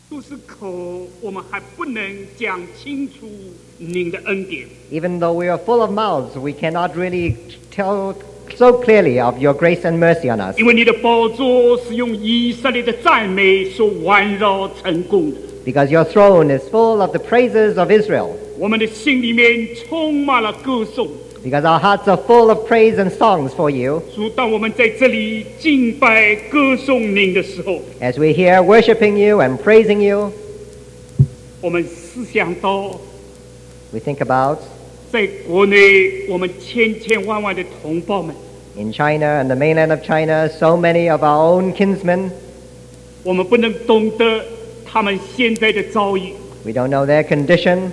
都是口，我们还不能讲清楚您的恩典。 Even though we are full of mouths, we cannot really tell so clearly of your grace and mercy on us. 因为你的宝座是用以色列的赞美所环绕成功的， Because your throne is full of the praises of Israel. 我们的心里面充满了歌颂。 Because our hearts are full of praise and songs for you. 主，当我们在这里敬拜歌颂您的时候， As we hear worshiping you and praising you, 我们思想到 we think about 在国内我们千千万万的同胞们， in China and the mainland of China, so many of our own kinsmen. 我们不能懂得他们现在的遭遇， We don't know their condition.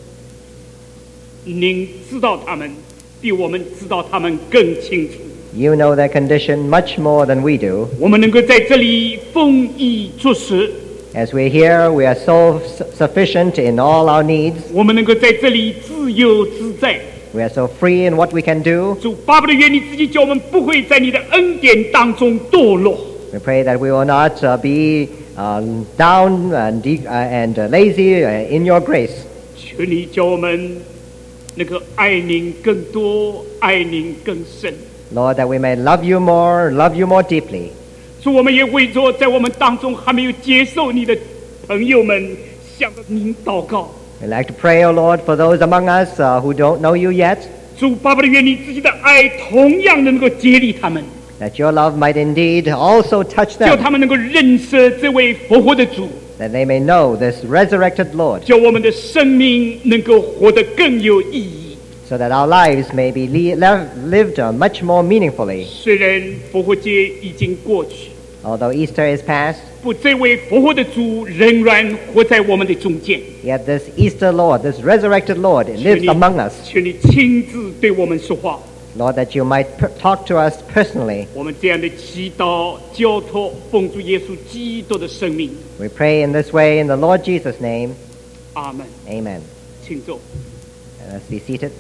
您知道他们，比我们知道他们更清楚。 You know their condition much more than we do. 我们能够在这里丰衣足食， As we're here, we are so sufficient in all our needs. 我们能够在这里自由自在。 We are so free in what we can do. 主，巴不得愿你自己叫我们不会在你的恩典当中堕落。 We pray that we will not be down and lazy in your grace. 求你叫我们能够爱您更多，爱您更深。 Lord, that we may love you more deeply. 主，我们也为着在我们当中还没有接受你的朋友们，向着您祷告。 We'd like to pray, O Lord, for those among us who don't know you yet, 主，巴不得愿你自己的爱同样能够接力他们， that your love might indeed also touch 叫 them, 他们能够认识这位复活的主， that they may know this resurrected Lord, 叫我们的生命能够活得更有意义。 so that our lives may be lived much more meaningfully. 虽然复活节已经过去， Although Easter is past, 不，这位复活的主仍然活在我们的中间。 yet this Easter Lord, this resurrected Lord, lives among us. 求你亲自对我们说话。 Lord, that you might talk to us personally. 我们这样的祈祷、交托，奉主耶稣基督的生命。 We pray in this way in the Lord Jesus' name. 阿门。 Amen. 请坐。 Let's be seated.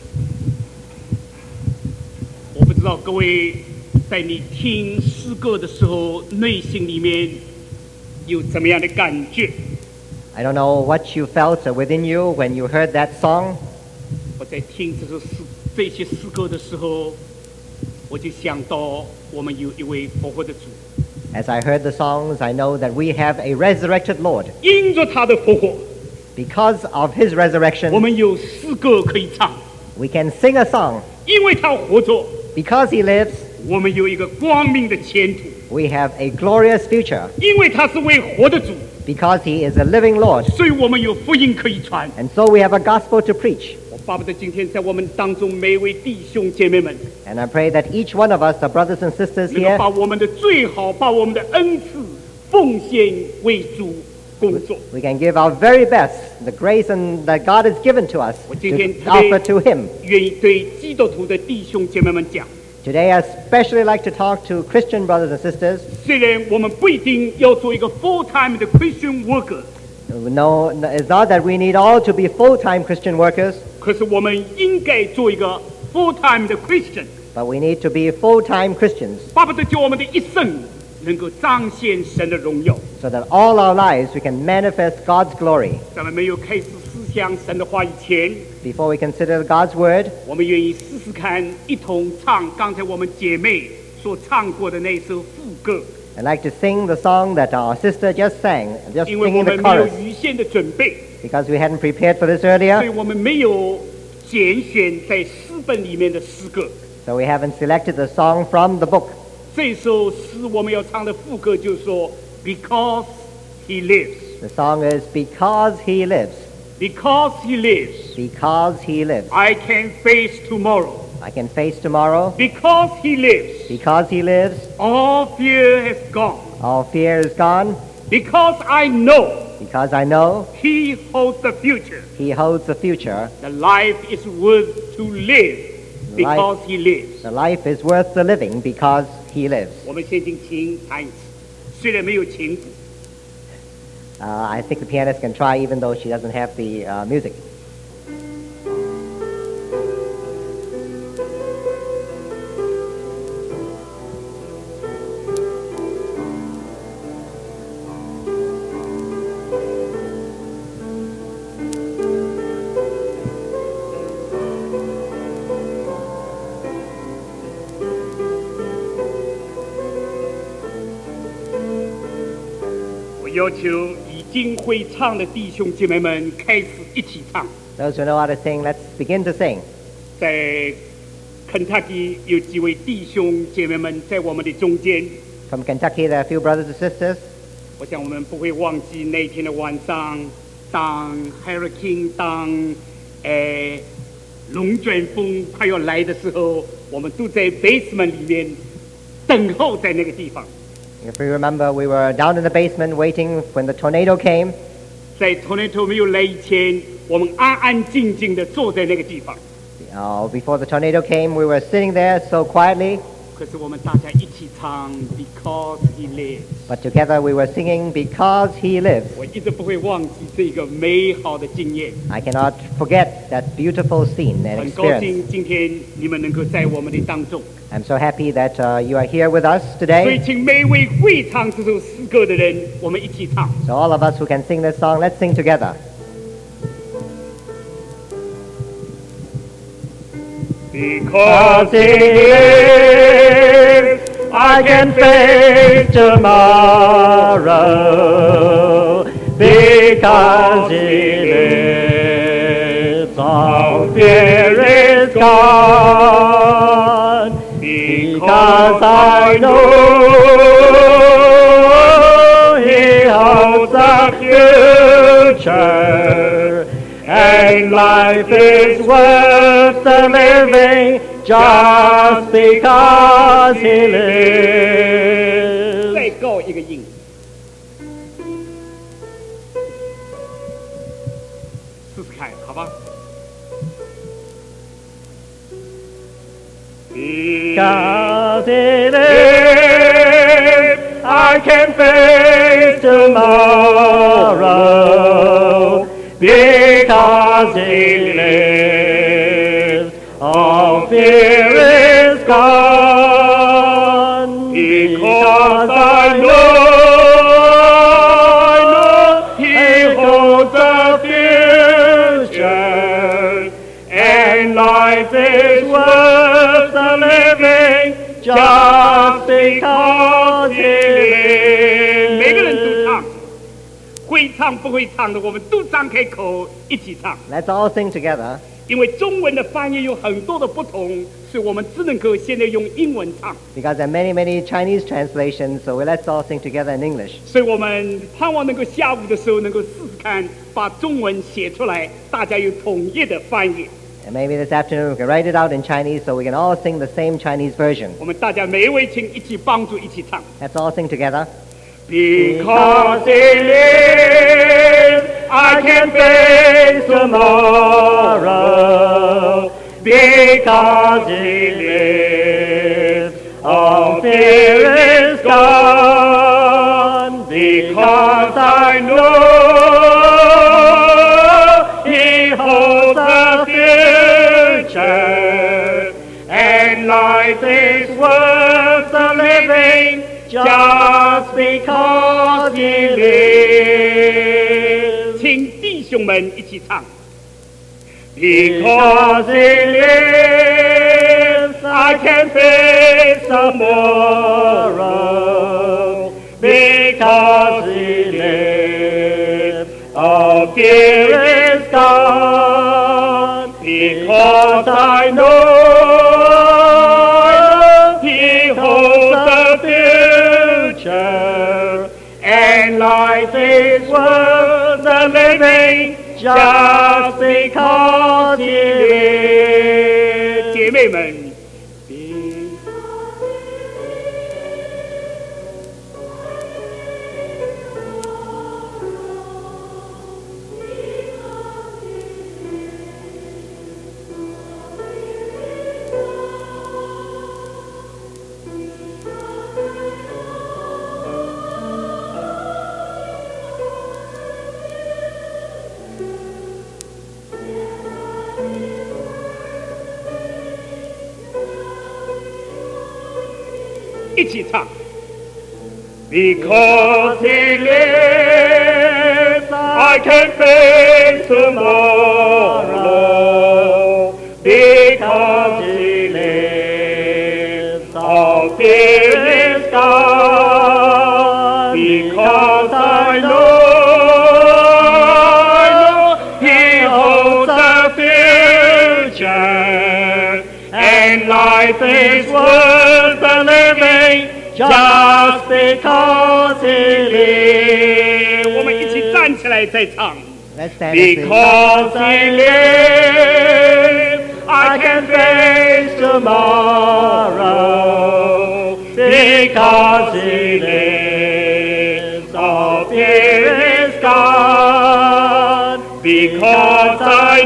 我不知道各位在你听诗歌的时候，内心里面有怎么样的感觉？ I don't know what you felt within you when you heard that song. 我在听这些诗歌的时候，我就想到我们有一位复活的主， As I heard the songs, I know that we have a resurrected Lord. 因着他的复活， Because of his 我 resurrection, 们有诗歌可以唱； we can sing a song. 因为他活着， Because he lives, 我们有一个光明的前途； we have a glorious future. 因为他是位活的主， Because he is a living Lord. 所以我们有福音可以传。 And so we have a gospel to preach. 我巴不得今天在我们当中每一位弟兄姐妹们， And I pray that each one of us, the brothers and sisters 能够 here, 把我们的最好，把我们的恩赐奉献为主工作。 we can give our very best, the grace and that God has given to us, 我今天 to offer to him. 愿意对基督徒的弟兄姐妹们讲， Today I especially like to talk to Christian brothers and sisters. 虽然我们不一定要做一个 full-time 的 Christian worker， No, it's not that we need all to be full-time Christian workers, 可是我们应该做一个 full-time 的 Christian， but we need to be full-time Christians 巴不得叫我们的一生能够彰显神的荣耀。 so that all our lives we can manifest God's glory. 在我们没有开始思想神的话以前， Before we consider God's word, 我们愿意试试看，一同唱刚才我们姐妹所唱过的那首副歌， I'd like to sing the song that our sister just sang, just 因为我 singing the 们没有 chorus, 预先的准备， because we hadn't prepared for this 所以 earlier, 我们没有拣选在诗本里面的诗歌。 so we haven't selected the song from the book. 这首诗我们要唱的副歌就是说 ，Because He lives, The song is Because He Lives, Because He lives, Because He lives. I can face tomorrow. I can face tomorrow. Because He lives, Because He lives, all fear has gone. all fear is gone. Because I know Because I know He holds the future. He holds the future. The life is worth to live because He lives. The life is worth the living because He lives. 我们先请琴弹一次，虽然没有琴谱， I think the pianist can try even though she doesn't have the music. 要求已经会唱的弟兄姐妹们开始一起唱。 Those who know how to sing, let's begin to sing. 在肯塔基有几位弟兄姐妹们在我们的中间， From Kentucky, there are a few brothers and sisters. 我想我们不会忘记那天的晚上，当 hurricane 当龙卷风快要来的时候，我们都在 basement 里面等候在那个地方。 If we remember, we were down in the basement waiting when the tornado came. 在 tornado 没有来以前，我们安安静静的坐在那个地方。 Before the tornado came, we were sitting there so quietly, 可是我们大家一起唱 Because He Lives。 but together we were singing Because He Lives. 我一直不会忘记这个美好的经验。 I cannot forget that beautiful scene and 很高 experience. 兴今天你们能够在我们的当中。 I'm so happy that you are here with us 所以 today. 请每位会唱这首诗歌的人，我们一起唱。 So all of us who can sing this song, let's sing together. Because He lives, I can face tomorrow. Because He lives, all fear is gone. Because I know He holds the future, and life is worth the living just because He lives. 再高一个音。试试看，好吧？ Because He lives, I can face tomorrow. Because He lives, all fear is gone. Because I know He holds the future, and life is worth the living just because He lives. 每个人都唱，会唱不会唱的，我们都张开口一起唱。 Let's all sing together. 因为中文的翻译有很多的不同，所以我们只能够现在用英文唱。 Because there are many, many Chinese translations, so let's all sing together in English. 所以我们盼望能够下午的时候能够试试看，把中文写出来，大家有统一的翻译。 And maybe this afternoon we can write it out in Chinese so we can all sing the same Chinese version. 我们大家每一位请一起帮助一起唱。 Let's all sing together. Because He lives, I can face tomorrow. Because He lives, all fear is gone. Because I know He holds the future, and life is worth the living just because He lives. 请弟兄们一起唱。Because He lives, I can face tomorrow. Because He lives, all fear is gone. Because I know He holds the future, and life is worth the living just because He lives. 姐妹们。一起唱。Because He lives, I can face tomorrow. Because He lives, all fear is gone. Because I know life is worth the living just because He lives. 我们一起站起来再唱。 Let's stand and sing. Because He lives, I can face tomorrow. Because He lives, all fear is gone. Because I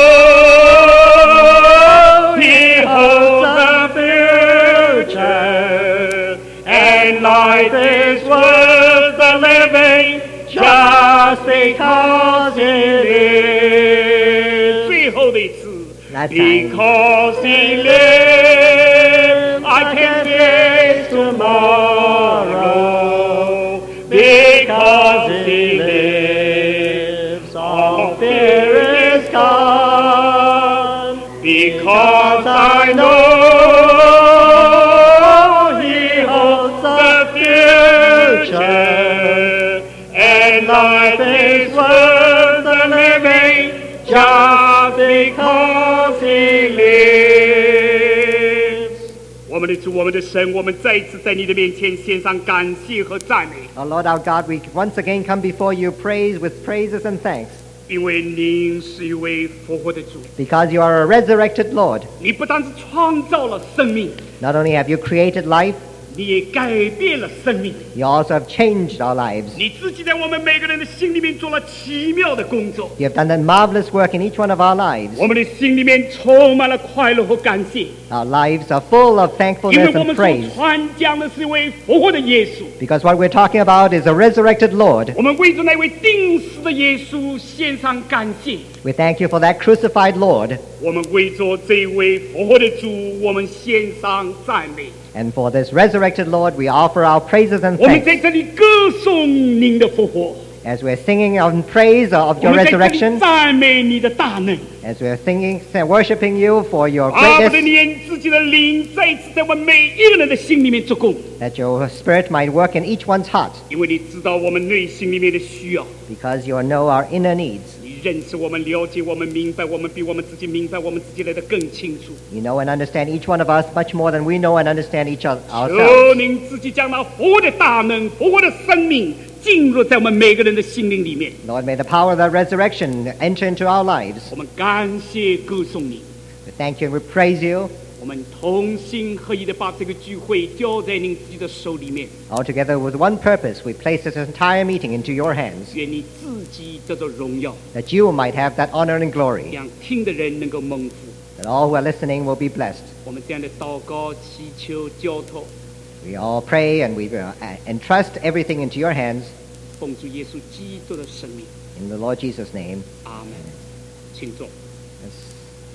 know He holds the future, and life is worth the living just because He lives. 最后的一次。 Last time. Because He lives, I can face tomorrow. Because He lives, all fear is gone. Because I know He holds the future, and life is worth the living just because He lives. 我们的主，我们的神，我们再一次在你的面前献上感谢和赞美， Oh Lord our God, we once again come before you with praises and thanks, 因为您是一位复活的主。 because you are a resurrected Lord. 你不但是创造了生命， Not only have you created life, 你也改变了生命。 you also have changed our lives. 你自己在我们每个人的心里面做了奇妙的工作， You have done that marvelous work in each one of our lives. 我们的心里面充满了快乐和感谢， Our lives are full of 因为 thankfulness 我 and 们所 praise, 传讲的是一位复活的耶稣。 because what we're talking about is a resurrected Lord. 我们为着那位钉死的耶稣献上感谢， We thank you for that crucified Lord, 我们为着这位复活的主，我们献上赞美。 and for this resurrected Lord we offer our praises and 我们在 thanks 这里歌颂您的复活， as we're singing in praise of 我 your 们在这里 resurrection, 赞美你的大能。 as we're singing, worshiping you for your 巴不得 greatness, 你自己的灵再一次在我们每一个人的心里面做工， that your spirit might work in each one's heart, 因为你知道我们内心里面的需要， because you know our inner needs. 你认识我们、了解我们、明白我们，比我们自己明白我们自己来的更清楚。 You know and understand each one of us much more than we know and understand each other 求 ourselves. 您自己将那复活的大能、复活的生命进入在我们每个人的心灵里面。 Lord, may the power of that resurrection enter into our lives. 我们感谢歌颂你， We thank you and we praise you. 我们同心合意的把这个聚会交在您自己的手里面。 Altogether with one purpose, we place this entire meeting into your hands, 愿你自己得到荣耀， that you might have that honor and glory, 让听的人能够蒙福。 that all who are listening will be blessed. 我们这样的祷告、祈求、交托， We all pray and we entrust everything into your hands 奉主耶稣基督的生命， in the Lord Jesus' name. 阿门。请坐。 Yes.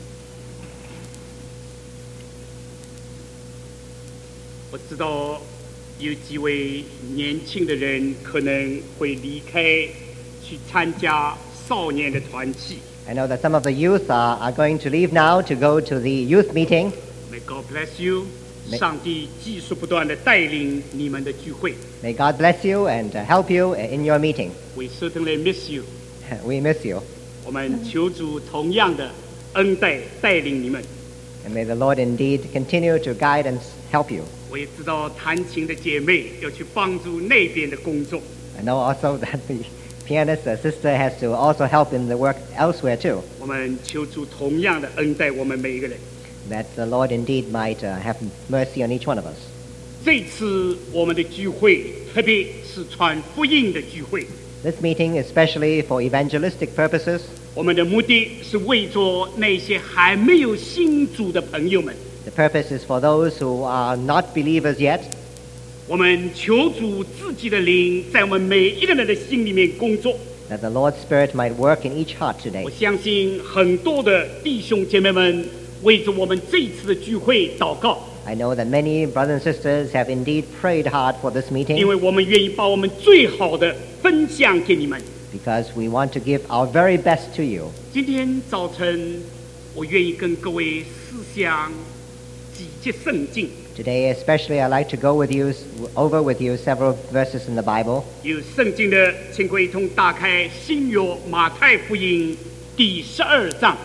我知道有几位年轻的人可能会离开，去参加少年的团契。 I know that some of the youth are going to leave now to go to the youth meeting. May God bless you。 May- 上帝继续不断的带领你们的聚会。 May God bless you and help you in your meeting. We certainly miss you。 We miss you. 我们求主同样的恩待带领你们。 And may the Lord indeed continue to guide and help you. 我也知道弹琴的姐妹要去帮助那边的工作。 I know also that the pianist sister has to also help in the work elsewhere too. 我们求主同样的恩待我们每一个人。 That the Lord indeed might have mercy on each one of us. 这次我们的聚会，特别是传福音的聚会， This meeting, especially for evangelistic purposes, 我们的目的是为着那些还没有信主的朋友们， the purpose is for those who are not believers yet. 我们求主自己的灵在我们每一个人的心里面工作。 That the Lord's Spirit might work in each heart 我 today. 相信很多的弟兄姐妹们为着我们这一次的聚会祷告， I know that many brothers and sisters have indeed prayed hard for this 因 meeting 为我们愿意把我们最好的分享给你们。 because we want to give our very best to you. 今天早晨，我愿意跟各位思想几节圣经。 Today especially I'd like to go over with you several verses in the Bible. 有圣经的，请各位一同打开新约马太福音第12章。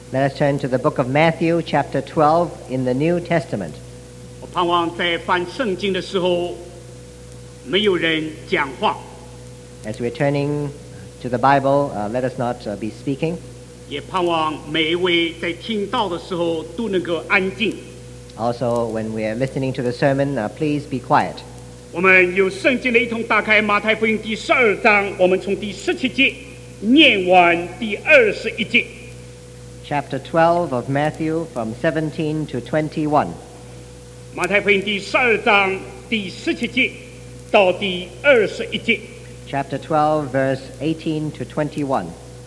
Let us turn to the book of Matthew, chapter 12, in the New Testament. 我盼望在翻圣经的时候，没有人讲话， As we're turning to the Bible, let us not be speaking. 也盼望每一位在听到的时候都能够安静。 Also, when we are listening to the sermon, please be quiet. 我们有圣经的一同打开马太福音第12章，我们从第17节念完第21节。 Chapter 12 of Matthew, from 17 to 21. 马太福音第12章第17节到第21节。 Chapter 12, verse 18 to 21.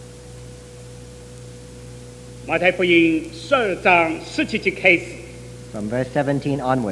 马太福音12章17节开始， From verse 17 onwards.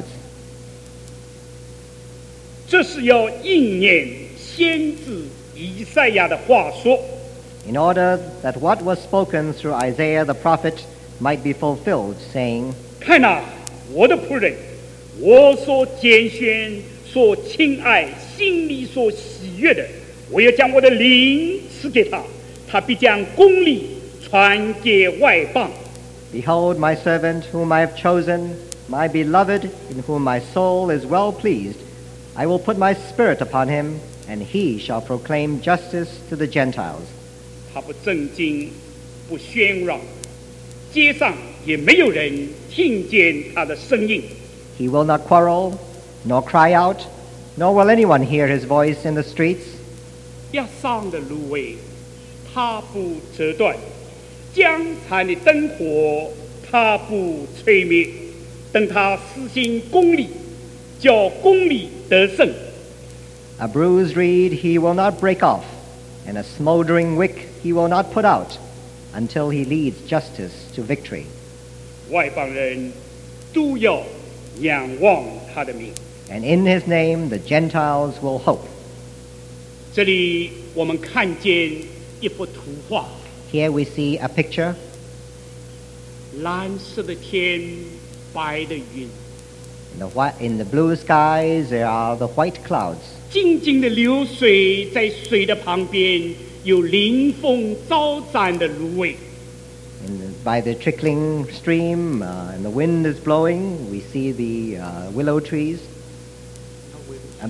这是要应验先知以赛亚的话说。 In order that what was spoken through Isaiah the prophet might be fulfilled, saying, 看哪，我的仆人，我所拣选、所亲爱、心里所喜悦的，我要将我的灵赐给他，他必将公理传给外邦。 Behold my servant whom I have chosen, my beloved, in whom my soul is well pleased. I will put my spirit upon him, and he shall proclaim justice to the Gentiles. 他不正经，不喧嚷，街上也没有人听见他的声音。 He will not quarrel, nor cry out, nor will anyone hear his voice in the streets. 压伤的芦苇，他不折断；将残的灯火，他不吹灭。等他施行公理，叫公理得胜。 A bruised reed he will not break off, and a smoldering wick he will not put out, until he leads justice to victory. 外邦人都要仰望他的名。 And in his name the Gentiles will hope. 这里我们看见一幅图画， Here we see a picture. 蓝色的天，白的云， In the blue skies there are the white clouds. 静静的流水，在水的旁边有临风招展的芦苇。 By the trickling stream, and the wind is blowing, we see the willow trees. I'm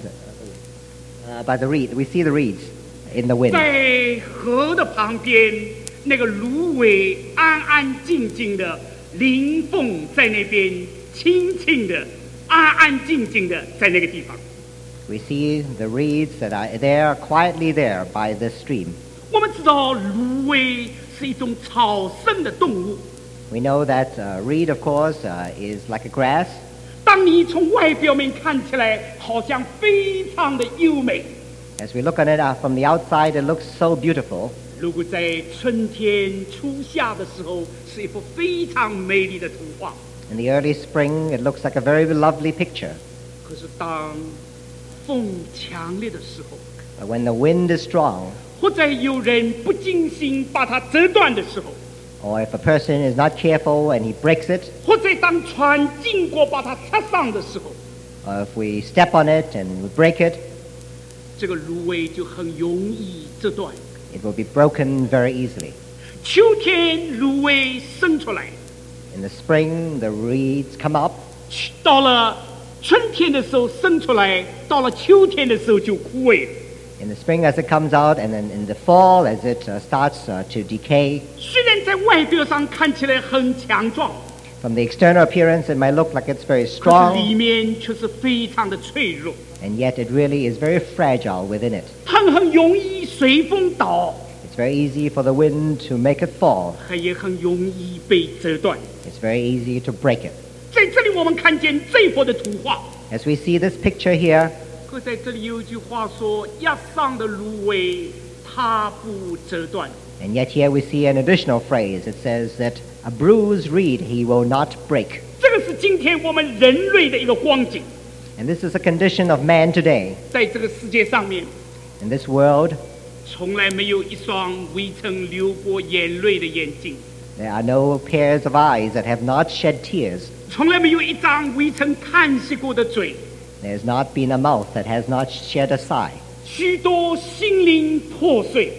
sorry, by the reed, we see the reeds in the wind. 在河的旁边，那个芦苇安安静静的，临风在那边轻轻的、安安静静的在那个地方。 We see the reeds that are there, quietly there by the stream. 我们知道芦苇是一种草生的动物。 We know that reed, of course, is like a grass. 当你从外表面看起来，好像非常的优美。 As we look at it from the outside, it looks so beautiful. 如果在春天初夏的时候，是一幅非常美丽的图画。 In the early spring, it looks like a very lovely picture. 可是当风强烈的时候， But when the wind is strong, 或者有人不精心把它折断的时候， or if a person is not careful and he breaks it, 或者当船经过把它擦伤的时候， or if we step on it and we break it, 这个芦苇就很容易折断。 it will be broken very easily. 秋天芦苇生出来， In the spring, the reeds come up. 到了春天的时候生出来，到了秋天的时候就枯萎了。 In the spring as it comes out, and then in the fall as it starts to decay. 虽然在外表上看起来很强壮， From the external appearance, it might look like it's very 可是 strong, 里面却是非常的脆弱， and yet it really is very fragile within it. 很容易随风倒， It's very easy for the wind to make it fall. 也很容易被折断。 It's very easy to break it. 在这里我们看见这幅的图画， As we see this picture here, 可在这里有一句话说：“压伤的芦苇，它不折断。” and yet here we see an additional phrase. It says that a bruised reed he will not break. 这个是今天我们人类的一个光景， And this is a condition of man today. 在这个世界上面， In this world, 从来没有一双未曾流过眼泪的眼睛， there are no pairs of eyes that have not shed tears. 从来没有一张未曾叹息过的嘴， There's not been a mouth that has not shed a sigh. 许多心灵破碎，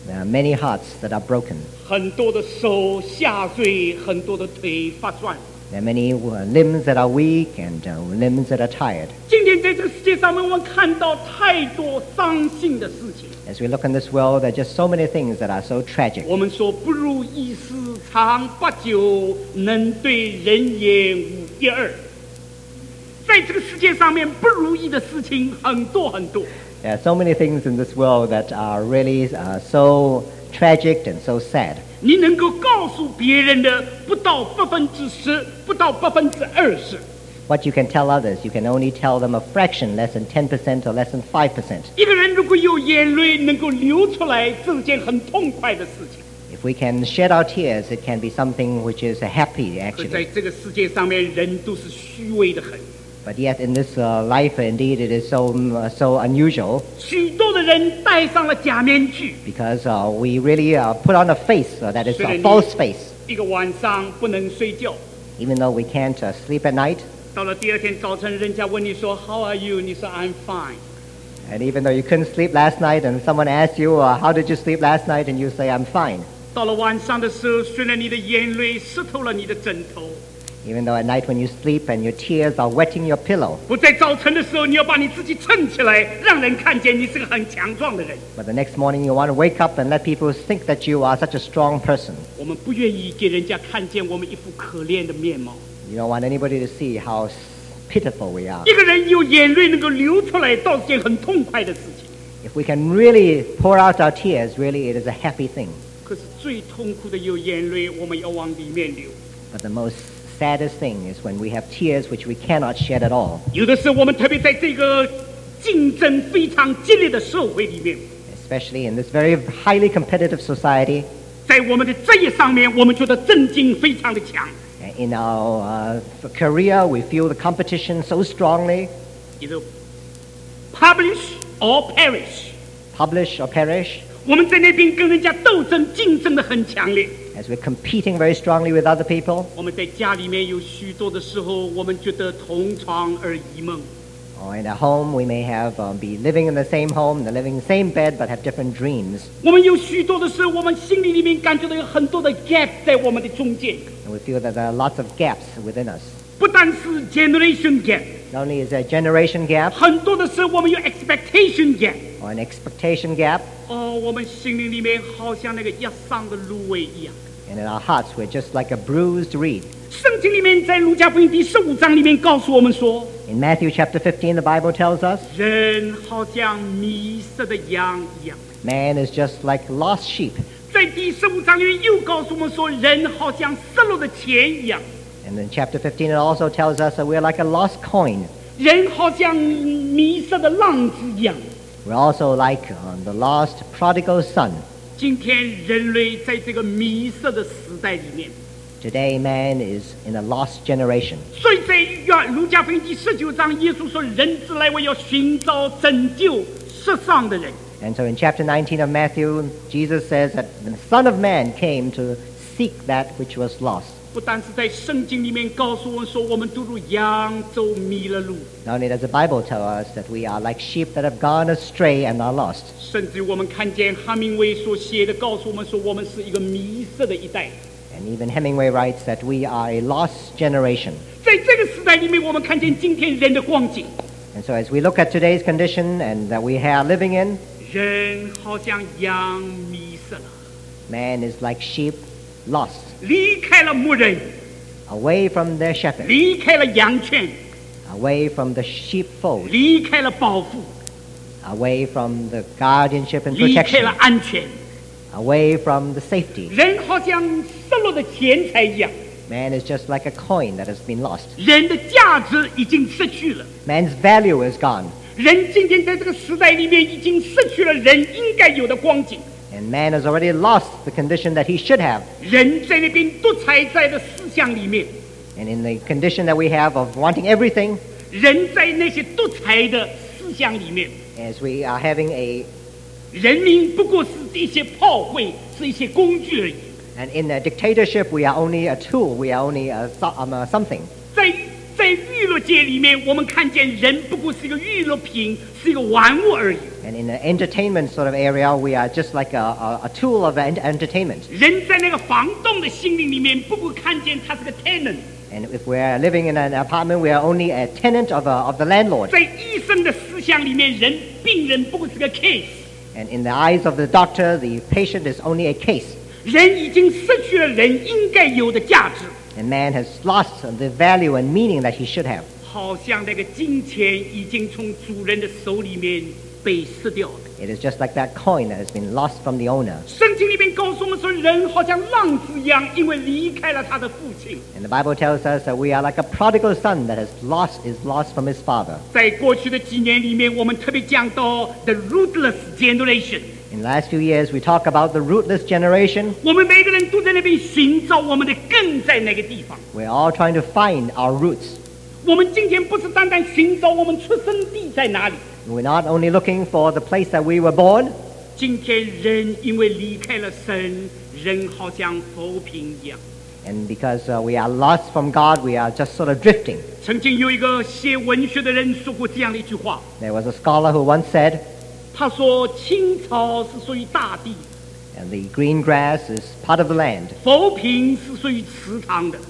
There are many hearts that are broken. 很多的手下坠，很多的腿发酸。 There are many limbs that are weak and limbs that are tired. 今天在这个世界上面，我们看到太多伤心的事情。 As we look in this world, there are just so many things that are so tragic. 我们说不如意事常八九，能对人言无一二。在这个世界上面，不如意的事情很多很多。 There are so many things in this world that are really so tragic and so sad. 你能够告诉别人的不到10%，不到20%。 What you can tell others, you can only tell them a fraction, less than 10% or less than 5%. 一个人如果有眼泪能够流出来，这是件很痛快的事情。 If we can shed our tears, it can be something which is happy, 可在 actually. 这个世界上面，人都是虚伪的很。 But yet in this life, indeed, it is so unusual 许多的人戴上了假面具， because we really put on a face that is a false face. 一个晚上不能睡觉， Even though we can't sleep at night, 到了第二天早晨，人家问你说 How are you？ 你说 I'm fine。 and even though you couldn't sleep last night and someone asks you, how did you sleep last night? And you say, I'm fine. 到了晚上的时候，虽然你的眼泪湿透了你的枕头， Even though at night when you sleep and your tears are wetting your pillow. 不在早晨的时候，你要把你自己撑起来，让人看见你是个很强壮的人。 But the next morning you want to wake up and let people think that you are such a strong person. 我们不愿意给人家看见我们一副可怜的面貌。 You don't want anybody to see how pitiful we are. 一个人有眼泪能够流出来，倒是件很痛快的事情。 If we can really pour out our tears, really it is a happy thing. 可是最痛苦的有眼泪，我们要往里面流。 But the most saddest thing is when we have tears which we cannot shed at all. 有的时候，我们特别在这个竞争非常激烈的社会里面， Especially in this very highly competitive society. 在我们的职业上面，我们觉得震惊非常的强。 In our career, we feel the competition so strongly. Either publish or perish。 Publish or perish. 我们在那边跟人家斗争、竞争的很强烈。 As we're competing very strongly with other people. 我们在家里面有许多的时候，我们觉得同床而异梦。 Or in a home, we may have be living in the same home, living in the same bed, but have different dreams. 我们有许多的时候，我们心里面感觉到有很多的 gap 在我们的中间。 And we feel that there are lots of gaps within us. 不但是 generation gap， Not only is there a generation gap 很多的时候我们有 expectation gap。 or an expectation gap, 我们心灵里面好像那个压伤的芦苇一样。 and in our hearts, we're just like a bruised reed. 圣经里面在路加福音第15章里面告诉我们说， In Matthew chapter 15, the Bible tells us, 人好像迷失的羊一样。 man is just like lost sheep. 在第15章里面又告诉我们说，人好像失落的钱一样。 And in chapter 15, it also tells us that we're like a lost coin. 人好像迷失的浪子一样。 We're also like the lost prodigal son. 今天人类在这个迷失的时代里面， Today, man is in a lost generation. 所以在路加福音第19章，耶稣说：“人子来为要寻找拯救失丧的人。” And so in chapter 19 of Matthew, Jesus says that the Son of Man came to seek that which was lost. 不但是在圣经里面告诉我们说，我们都如羊走迷了路， Not only does the Bible tell us that we are like sheep that have gone astray and are lost, 甚至我们看见哈明威所写的，告诉我们说，我们是一个迷失的一代。 and even Hemingway writes that we are a lost generation. 在这个时代里面，我们看见今天人的光景， And so as we look at today's condition and that we are living in, 人好像羊迷失了， man is like sheep lost, 离开了牧人， away from their shepherd, 离开了羊圈， away from the sheepfold, 离开了保护， away from the guardianship and 离开 protection, 了安全。 away from the safety. 人好像失落的钱财一样， Man is just like a coin that has been lost. 人的价值已经失去了。 Man's value is gone, 人今天在这个时代里面已经失去了人应该有的光景。 and man has already lost the condition that he should have. 人在那边独裁在的思想里面， And in the condition that we have of wanting everything, 人在那些独裁的思想里面， as we are having a 人民不过是一些炮灰，是一些工具而已。 and in a dictatorship we are only a tool, we are only something. 在娱乐界里面，我们看见人不过是一个娱乐品，是一个玩物而已。 And in the entertainment sort of area, we are just like a tool of entertainment. 人在那个房东的心灵里面，不会看见他是个 tenant。 And if we're living in an apartment, we are only a tenant of the landlord. 在医生的思想里面，病人不过是个 case。 And in the eyes of the doctor, the patient is only a case. 人已经失去了人应该有的价值， And man has lost the value and meaning that he should have. 好像那个金钱已经从主人的手里面被失掉了。 It is just like that coin that has been lost from the owner. 圣经里面告诉我们说，人好像浪子一样，因为离开了他的父亲。 And the Bible tells us that we are like a prodigal son that is lost from his father. 在过去的几年里面，我们特别讲到 the rootless generation。 In the last few years, we talk about the rootless generation. 我们每个人都在那边寻找我们的根在那个地方。 We're all trying to find our roots. 我们今天不是单单寻找我们出生地在哪里， We're not only looking for the place that we were born. 今天人因为离开了神，人好像浮萍一样。 And because we are lost from God, we are just sort of drifting. 曾经有一个写文学的人说过这样的一句话， There was a scholar who once said, 他说：“青草是属于大地， and the green grass is part of the land. 浮萍是属于池塘的。”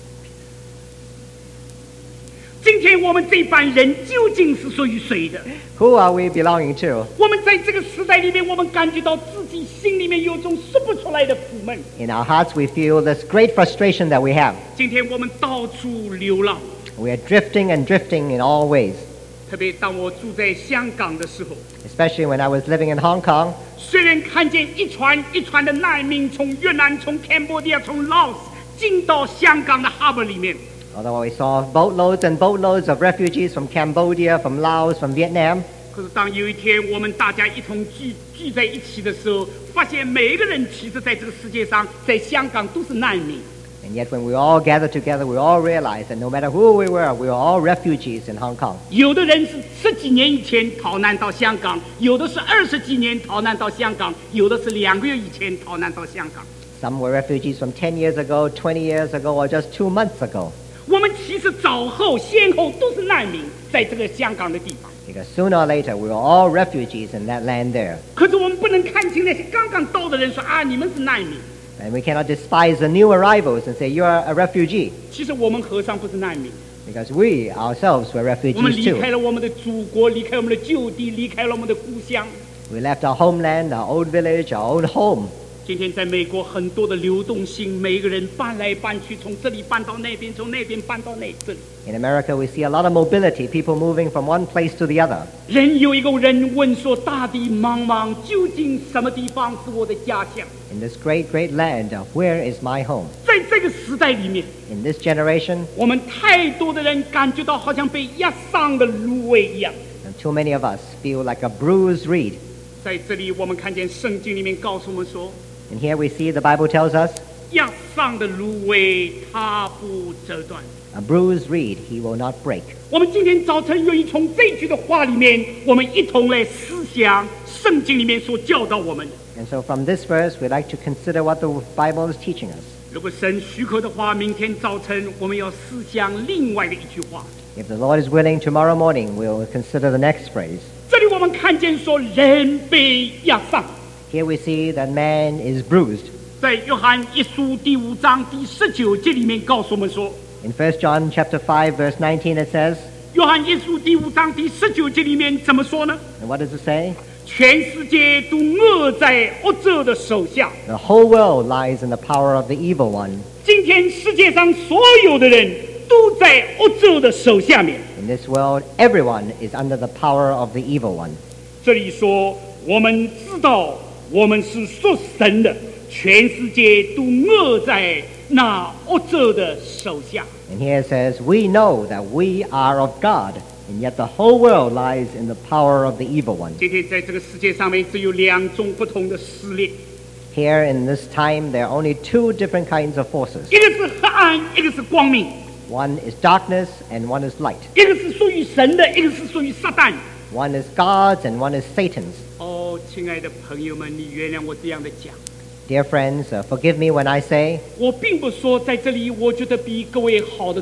今天我们这班人究竟是属于谁的？ Who are we belonging to? 我们在这个时代里面，我们感觉到自己心里面有种说不出来的苦闷。 In our hearts, we feel this great frustration that we have. 今天我们到处流浪， We are drifting and drifting in all ways. 特别当我住在香港的时候， Especially when I was living in Hong Kong, 虽然看见一船一船的难民从越南、从 Cambodia、从 Laos 进到香港的 harbor 里面， although we saw boatloads and boatloads of refugees from Cambodia, from Laos, from Vietnam. 可是当有一天我们大家一同聚在一起的时候，发现每一个人其实在这个世界上，在香港都是难民。 And yet when we all gathered together, we all realized that no matter who we were all refugees in Hong Kong. 有的人是10几年以前逃难到香港，有的是20几年逃难到香港，有的是2个月以前逃难到香港。 Some were refugees from 10 years ago, 20 years ago, or just 2 months ago. 我们其实早后先后都是难民，在这个香港的地方。 Because sooner or later, we were all refugees in that land there. 可是我们不能看清那些刚刚到的人说啊，你们是难民。 And we cannot despise the new arrivals and say, you're a refugee. 其实我们何尝不是难民？ Because we ourselves were 我们 refugees 离开 too. 了我们的祖国，离开我们的旧地，离开了我们的故乡。 We left our homeland, our old village, our own home. 今天在美国很多的流动性，每个人搬来搬去，从这里搬到那边，从那边搬到这里。 In America, we see a lot of mobility, people moving from one place to the other. 人有一个人问说：“大地茫茫，究竟什么地方是我的家乡？” In this great, great land, where is my home? 在这个时代里面， In this generation, 我们太多的人感觉到好像被压伤的芦苇一样。 and too many of us feel like a bruised reed. 在这里，我们看见圣经里面告诉我们说， And here we see the Bible tells us, 压伤的芦苇它不折断。 a bruised reed he will not break. 我们今天早晨愿意从这句的话里面，我们一同来思想圣经里面所教导我们的。 And so from this verse, we'd like to consider what the Bible is teaching us. 如果神许可的话，明天早晨我们要思想另外的一句话。 If the Lord is willing, tomorrow morning we'll consider the next phrase. 这里我们看见说人被压伤， Here we see that man is bruised. 在约翰一书第5章第19节里面告诉我们说， In 1 John chapter 5, verse 19, it says, 约翰一书第5章第19节里面怎么说呢？ and what does it say? 全世界都握在恶者的手下。 The whole world lies in the power of the evil one. 今天世界上所有的人都在恶者的手下面。 In this world, everyone is under the power of the evil one. 这里说，我们知道我们是属神的，全世界都握在那恶者的手下。 And here it says, we know that we are of God, and yet the whole world lies in the power of the evil one. 今天在这个世界上面，只有2种不同的势力， Here in this time, there are only 2 different kinds of forces. 一个是黑暗，一个是光明； One is darkness, and one is light. 一个是属于神的，一个是属于撒旦。 One is God's, and one is Satan's. 哦，亲爱的朋友们，你原谅我这样的讲， Dear friends, forgive me when I say, 我并不说在这里，我觉得比各位好得多。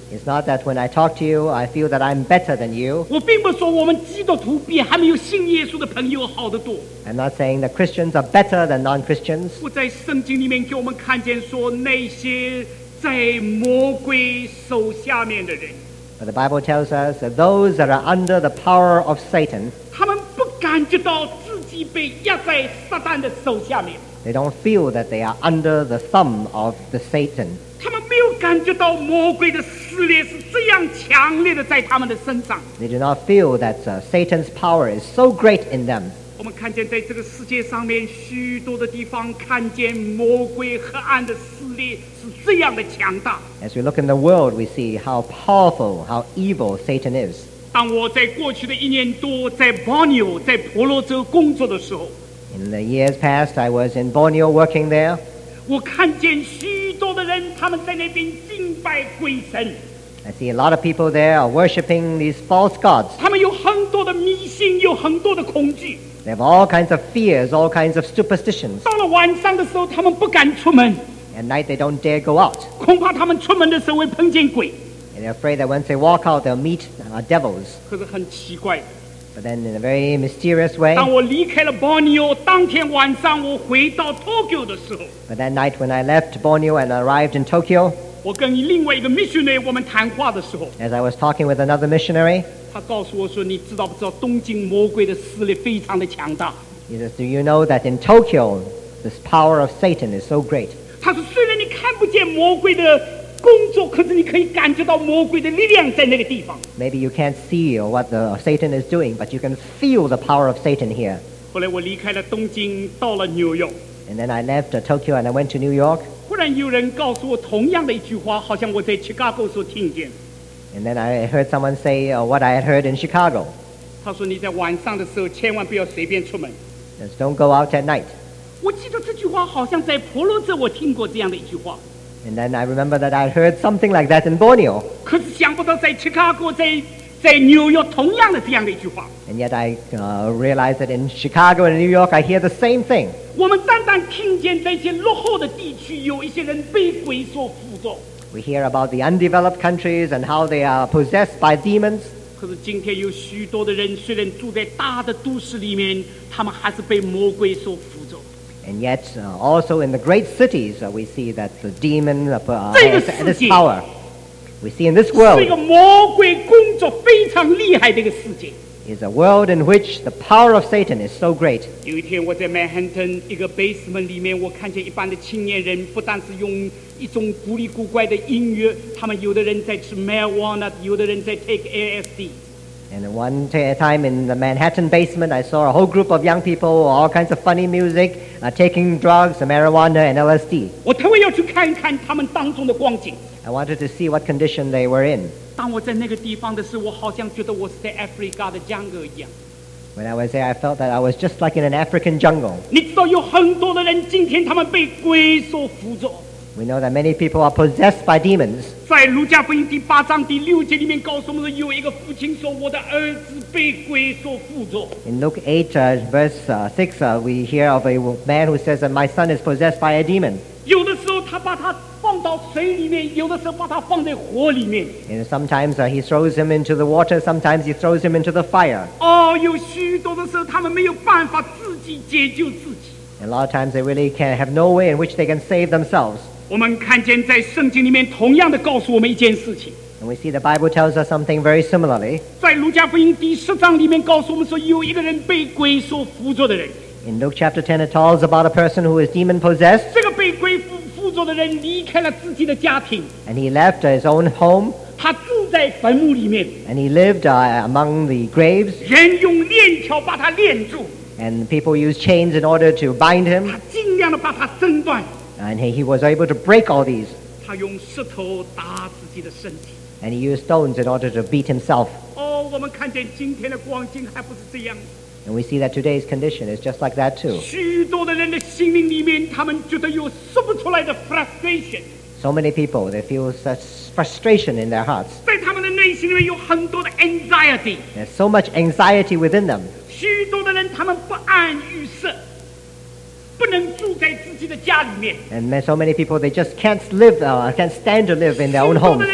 It's not that when I talk to you, I feel that I'm better than you. 我并不是说我们基督徒比还没有信耶稣的朋友好得多。 I'm not saying that Christians are better than non-Christians. 我在圣经里面给我们看见说，那些在魔鬼手下面的人， But the Bible tells us that those that are under the power of Satan, 他们不感觉到自己被压在撒旦的手下面， they don't feel that they are under the thumb of the Satan. 他们没有感觉到魔鬼的撕裂是这样强烈的在他们的身上。 They do not feel that Satan's power is so great in them. 我们看见在这个世界上面许多的地方，看见魔鬼黑暗的撕裂是这样的强大。 As we look in the world, we see how powerful, how evil Satan is. 当我在过去的1年多在Borneo在婆罗洲工作的时候， In the years past, I was in Borneo working there. 我看见许多的人他们在那边敬拜鬼神， I see a lot of people there are worshiping these false gods. 他们有很多的迷信，有很多的恐惧。 They have all kinds of fears, all kinds of superstitions. 到了晚上的时候，他们不敢出门， At night, they don't dare go out. 恐怕他们出门的时候会碰见鬼。 And they're afraid that once they walk out, they'll meet devils. 可是很奇怪， But then in a very mysterious way, 当我离开了 Borneo， 当天晚上我回到 Tokyo 的时候， but that night when I left Borneo and arrived in Tokyo, 我跟另外一个 missionary 我们谈话的时候， as I was talking with another missionary, 他告诉我说：“你知道不知道东京魔鬼的势力非常的强大？ he says, do you know that in Tokyo, this power of Satan is so great? 他说虽然你看不见魔鬼的工作，可是你可以感觉到魔鬼的力量在那个地方。” Maybe you can't see what the Satan is doing, but you can feel the power of Satan here. 后来我离开了东京，到了纽约， And then I left Tokyo and I went to New York. 忽然有人告诉我同样的一句话，好像我在 Chicago 所听见。 And then I heard someone say what I had heard in Chicago. 他说：“你在晚上的时候千万不要随便出门。” Just don't go out at night. 我记得这句话好像在婆罗洲我听过这样的一句话， And then I remember that I heard something like that in Borneo. 可是想不到在 Chicago 在纽约同样的这样的一句话。 And yet I realized that in Chicago and New York, I hear the same thing. 我们单单听见在一些落后的地区，有一些人被鬼所附着。 We hear about the undeveloped countries and how they are possessed by demons. 可是今天有许多的人，虽然住在大的都市里面，他们还是被魔鬼所附着。 And yet, also in the great cities, we see that the demon 这个 has this 世界 power. We see in this 是一 world 个魔鬼工作非常厉害的一个世界。 is a world in which the power of Satan is so great. 有一天我在 Manhattan 一个 basement 里面，我看见一般的青年人，不但是用一种古里古怪的音乐，他们有的人在吃 marijuana， 有的人在 take LSD。 And at one time in the Manhattan basement, I saw a whole group of young people, all kinds of funny music, taking drugs, marijuana, and LSD. 我特别要去看一看他们当中的光景。 I wanted to see what condition they were in. 当我在那个地方的时候，我好像觉得我是在 Africa 的 jungle 一样。 When I was there, I felt that I was just like in an African jungle. 你知道有很多的人，今天他们被鬼所附着。 We know that many people are possessed by demons. 在路加福音第8章第6节里面告诉我们说，有一个父亲说：“我的儿子被鬼所附着。” In Luke 8, verse 6, we hear of a man who says that my son is possessed by a demon. 有的时候他把他放到水里面，有的时候把他放在火里面。 And sometimes he throws him into the water, sometimes he throws him into the fire. 哦，有许多的时候他们没有办法自己解救自己。 And a lot of times they really have no way in which they can save themselves. 我们看见在圣经里面同样的告诉我们一件事情， And we see the Bible tells us something very similarly. 在路加福音第10章里面告诉我们说，有一个人被鬼所附着的人， In Luke chapter 10, it tells about a person who is demon possessed, 这个被鬼附着的人离开了自己的家庭， and he left his own home, 他住在坟墓里面， and he lived among the graves, 人用链条把他链住， and people used chains in order to bind him, 他尽量的把他挣断， and he was able to break all these, 他用石头打自己的身体。 and he used stones in order to beat himself. 哦，我们看见今天的光景还不是这样， And we see that today's condition is just like that too. 许多的人的心灵里面，他们觉得有说不出来的 frustration， So many people, they feel such frustration in their hearts. 在他们的内心里面有很多的 anxiety， There's so much anxiety within them. 许多的人他们不安于色，不能住在自己的家里面， And so many people, they just can't stand to live in their 许 own 多的 homes. 人没有办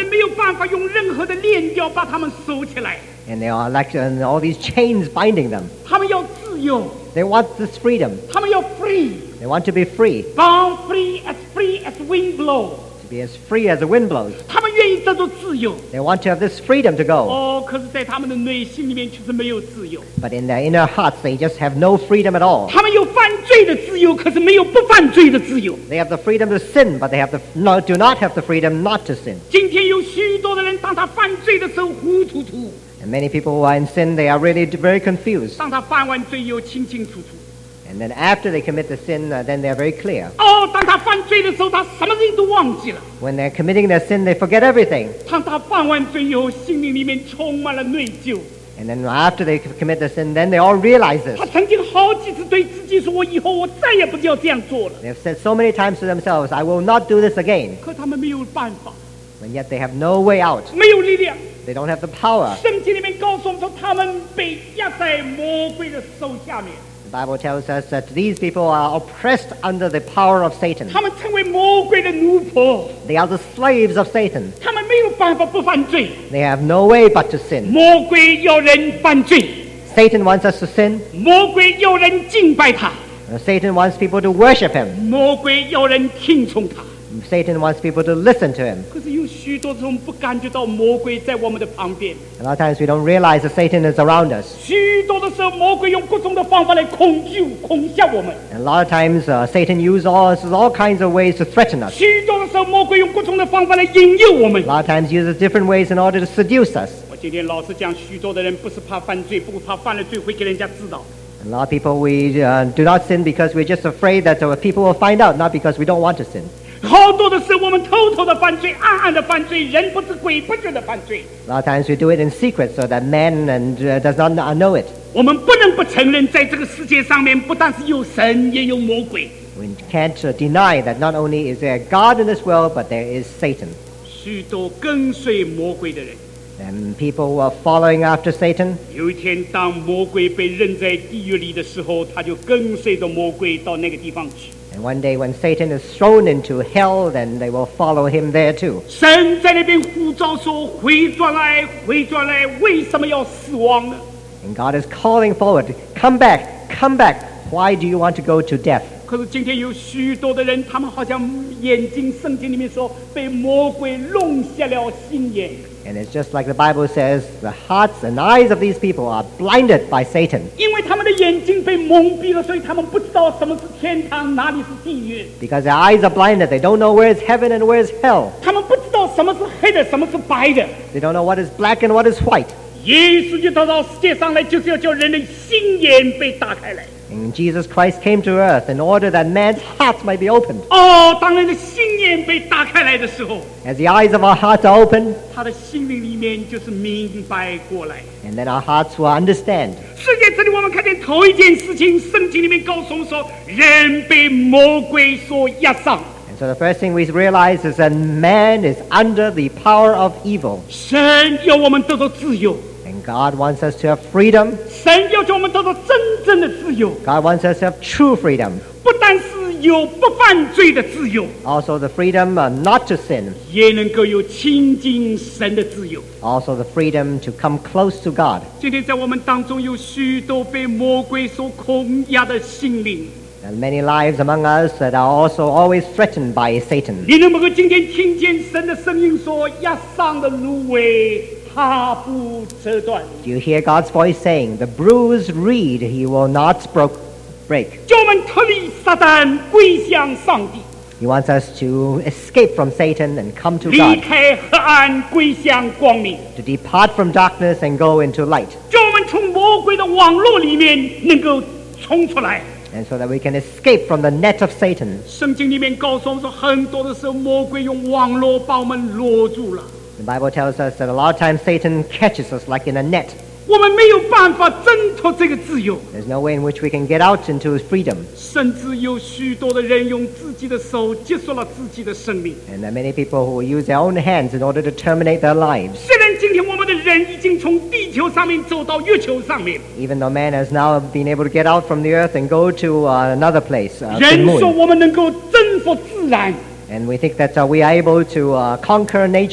办法用任何的链条把他们收起来。 And they are like all these chains binding them. 他们要自由， They want this freedom. 他们要 free， They want to be free, born free as wind blow。 to be as free as the wind blows. 他们愿意得到自由。 They want to have this freedom to go. 哦，可是，在他们的内心里面却是没有自由。 But in their inner hearts, they just have no freedom at all. 他们有犯罪的自由，可是没有不犯罪的自由。 They have the freedom to sin, but they do not have the freedom not to sin. 今天有许多的人，当他犯罪的时候糊涂涂， And many people who are in sin, they are really very confused. 当他犯完罪又清清楚楚。 And then after they commit the sin, then they are very clear. 哦，当他犯罪的时候，他什么事情都忘记了。 When they're committing their sin, they forget everything. 当他犯完罪以后，心灵里面充满了内疚。 And then after they commit the sin, then they all realize this. 他曾经好几次对自己说：“我以后我再也不要这样做了。 They've said so many times to themselves, I will not do this again. ” 可他们没有办法， And yet they have no way out. 没有力量。 They don't have the power. 圣经里面告诉我们说，他们被压在魔鬼的手下面， The Bible tells us that these people are oppressed under the power of Satan. 他们成为魔鬼的奴仆， They are the slaves of Satan. 他们没有办法不犯罪。 They have no way but to sin. 魔鬼要人犯罪， Satan wants us to sin. 魔鬼要人敬拜他， Satan wants people to worship him. 魔鬼要人听从他。 Satan wants people to listen to him. 可是有许多时候我们不感觉到魔鬼在我们的旁边， A lot of times we don't realize that Satan is around us. 许多的时候魔鬼用各种的方法来恐惧、恐吓我们。 And a lot of times Satan uses all kinds of ways to threaten us. 许多的时候，魔鬼用各种的方法来引诱我们 A。lot of times uses different ways in order to seduce us. 我今天老实讲，许多的人不是怕犯罪，不是怕犯了罪会给人家知道。 A lot of people, we do not sin because we're just afraid that people will find out, not because we don't want to sin. 好多的是我们偷偷的犯罪，暗暗的犯罪，人不知鬼不觉的犯罪。 A lot of times we do it in secret so that man does not know it. 我们不能不承认，在这个世界上面，不但是有神，也有魔鬼。 We can't deny that not only is there God in this world, but there is Satan. 许多跟随魔鬼的人， And people who are following after Satan, 有一天当魔鬼被扔在地狱里的时候，他就跟随着魔鬼到那个地方去。 and one day when Satan is thrown into hell, then they will follow him there too. 神在那边呼召说：“回转来，回转来，为什么要死亡呢？” And God is calling forward, come back, come back. Why do you want to go to death? 可是今天有许多的人，他们好像眼睛，圣经里面说被魔鬼弄瞎了心眼。 And it's just like the Bible says, the hearts and eyes of these people are blinded by Satan. 因为他们的眼睛被蒙蔽了，所以他们不知道什么是天堂，哪里是地狱。 Because their eyes are blinded, they don't know where is heaven and where is hell. 他们不知道什么是黑的，什么是白的。 They don't know what is black and what is white. 耶稣就到世界上来，就是要叫人的心眼被打开来。 And Jesus Christ came to earth in order that man's hearts might be opened. 哦，当人的心眼被打开来的时候， As the eyes of our hearts are opened, 他的心灵里面就是明白过来。 and then our hearts will understand. 世界这里，我们看见头一件事情，圣经里面告诉我们说，人被魔鬼所压上。 And so the first thing we realize is that man is under the power of evil. 神要我们得到自由， And God wants us to have freedom. 神要叫我们得到真正的自由， God wants us to have true freedom. 不但是有不犯罪的自由， Also the freedom not to sin. 也能够有亲近神的自由。 Also the freedom to come close to God. 今天在我们当中有许多被魔鬼所控压的心灵， And many lives among us that are also always threatened by Satan. 你能不能今天听见神的声音说：“压伤的芦苇，它不折断。” Do you hear God's voice saying, the bruised reed he will not break? 叫我们脱离撒旦，归向上帝； He wants us to escape from Satan and come to 离 God. 开黑暗，归向光明； To depart from darkness and go into light. 叫我们从魔鬼的网络里面能够冲出来。 And so that we can escape from the net of Satan. 圣经里面告诉我们说，很多的时候魔鬼用网络把我们落住了， The Bible tells us that a lot of times Satan catches us like in a net. 我们没有办法挣脱这个自由。 There's no way in which we can get out into freedom. 甚至有许多的人用自己的手结束了自己的生命。 And there are many people who use their own hands in order to terminate their lives. 虽然今天我们的人已经从地球上面走到月球上面， Even though man has now been able to get out from the earth and go to another place, the 人说 moon. 我们能够征服自然， And we think that we are able to conquer nature,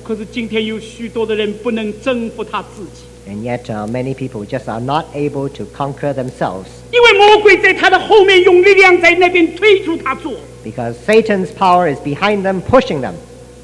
可是今天有许多的人不能征服他自己， And yet many people just are not able to conquer themselves 因为魔鬼在他的后面用力量在那边推住他做。 because Satan's power is behind them, pushing them.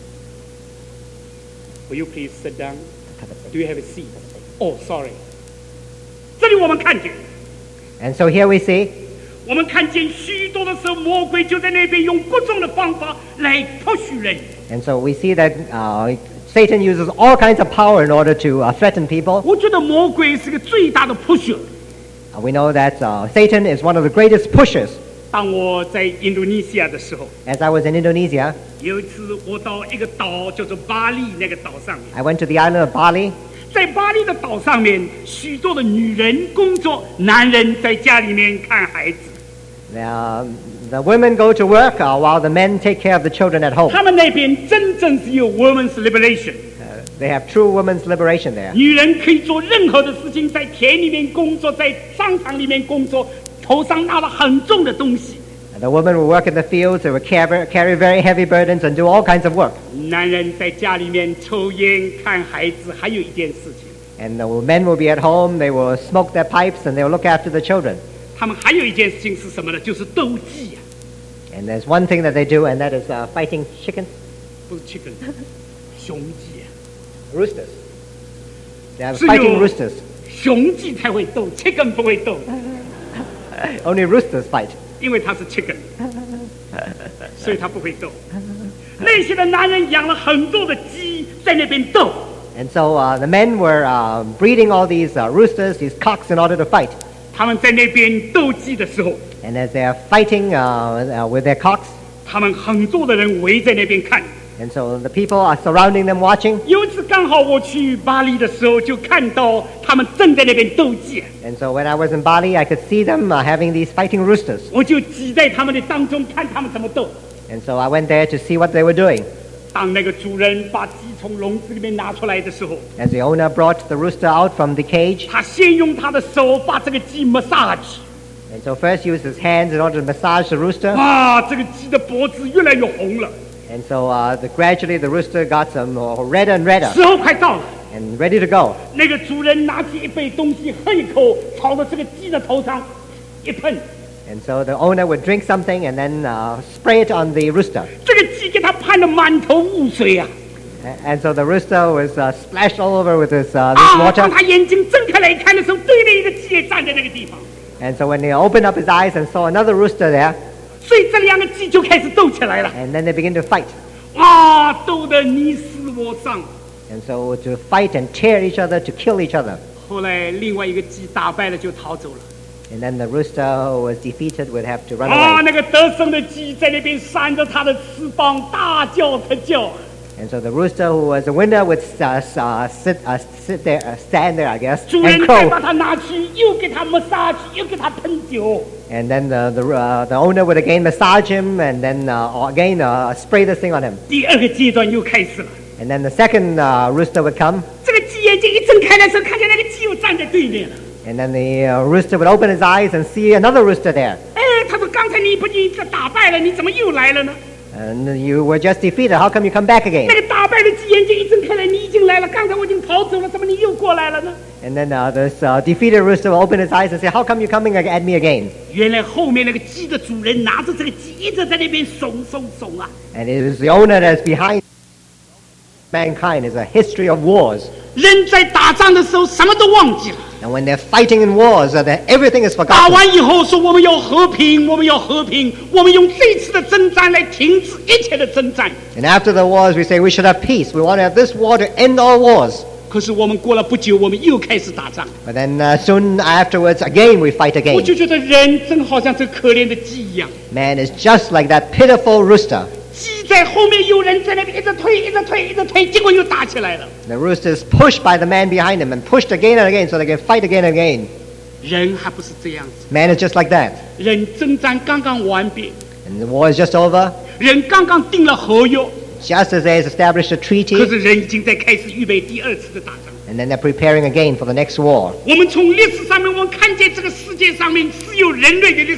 Will you please sit down? Do you have a seat? Oh, sorry. 这里我们看见， And so here we see 我们看见许多的时候，魔鬼就在那边用各种的方法来迫许人。 And so we see that Satan uses all kinds of power in order to threaten people. 我觉得魔鬼是个最大的 pusher。 We know that Satan is one of the greatest pushers. 当我在印度尼西亚的时候， As I was in Indonesia, 有一次我到一个岛叫做巴利那个岛上面， I went to the island of Bali. 在巴黎的岛上面，许多的女人工作，男人在家里面看孩子。 The women go to work while the men take care of the children at home. 他们那边真正是有 women's liberation， They have true women's liberation there. 女人可以做任何的事情，在田里面工作，在商场里面工作，头上拿了很重的东西。 The women will work in the fields, they will carry very heavy burdens and do all kinds of work. 男人在家里面抽烟、看孩子，还有一件事情， And the men will be at home, they will smoke their pipes and they will look after the children. 他们还有一件事情是什么呢？就是斗鸡呀、 And there's one thing that they do, and that is fighting chickens, 不是 chicken， 雄鸡呀、 roosters. They are 是 fighting 有 roosters. 雄鸡才会斗 ，chicken 不会斗。 Only roosters fight. 因为他是 chicken， 所以他不会斗。那些的男人养了很多的鸡在那边斗， And so the men were breeding all these roosters, these cocks, in order to fight. 他们在那边斗鸡的时候， And as they are fighting with their cocks, 他们很多的人围在那边看。 and so the people are surrounding them watching. 有一次刚好我去巴黎的时候，就看到他们正在那边斗鸡， And so when I was in Bali, I could see them having these fighting roosters. 我就挤在他们的当中看他们怎么斗。 And so I went there to see what they were doing. 当那个主人把鸡从笼子里面拿出来的时候， As the owner brought the rooster out from the cage, 他先用他的手把这个鸡 massage， and so first he used his hands in order to massage the rooster. 啊，这个鸡的脖子越来越红了， And so gradually the rooster got some redder and redder 时候快到了。 and ready to go. 那个主人拿起一杯东西喝一口，朝着这个鸡的头上一喷， And so the owner would drink something and then spray it on the rooster. 这个鸡给他喷得满头雾水啊！ And so the rooster was splashed all over with this 啊， water. 当他眼睛睁开来看的时候，对面一个鸡也站在那个地方， And so when they opened up his eyes and saw another rooster there, 所以这两个鸡就开始斗起来了。 and then they begin to fight. 啊，斗得你死我伤。 And so to fight and tear each other, to kill each other. 后来另外一个鸡打败了就逃走了。 And then the rooster who was defeated would have to run 啊， away. 那个得胜的鸡在那边扇着它的翅膀，大叫特叫。 And so the rooster who was the winner would sit there, stand there, I guess, 主 and 人再把 crow. 它拿去，又给它 massage，又给它喷酒。 And then the owner would again massage him and then again spray this thing on him. 第二个阶段又开始了。 And then the second rooster would come. 这个鸡眼睛一睁开的时候，看见那个鸡又站在对面了。 And then the rooster would open his eyes and see another rooster there. 哎，他说：“刚才你不你打败了，你怎么又来了呢？ And you were just defeated. How come you come back again? 那个打败的鸡眼睛一睁开来，你已经来了。刚才我已经逃走了，怎么你又过来了呢？” And then this defeated rooster will open his eyes and say, how come you coming at me again? 原来后面那个鸡的主人拿着这个鸡一直在那边怂啊！ And it is the owner that's behind mankind. It's a history of wars. 人在打仗的时候什么都忘记了， And when they're fighting in wars, then everything is 打 forgotten. 完以后说我们要和平，我们要和平，我们用这次的征战来停止一切的征战。 And after the wars, we say we should have peace. We want to have this war to end all wars. 可是我们过了不久，我们又开始打仗。 But then soon afterwards, again we fight 我 again. 就觉得人真好像这可怜的鸡一样， Man is just like that pitiful rooster. 鸡在后面有人在那边一直推，一直推，一直推，结果又打起来了。 The rooster is pushed by the man behind him and pushed again and again so they can fight again and again. 人还不是这样子， Man is just like that. 人征战刚刚完毕， And the war is just over. 人刚刚定了合约， Just as they has established a 可 treaty, 是人已经在开始预备第二次的打仗。 and then they're preparing again for the next war. 我们从历史上面，我们看见这个世界上面只有人类的历史，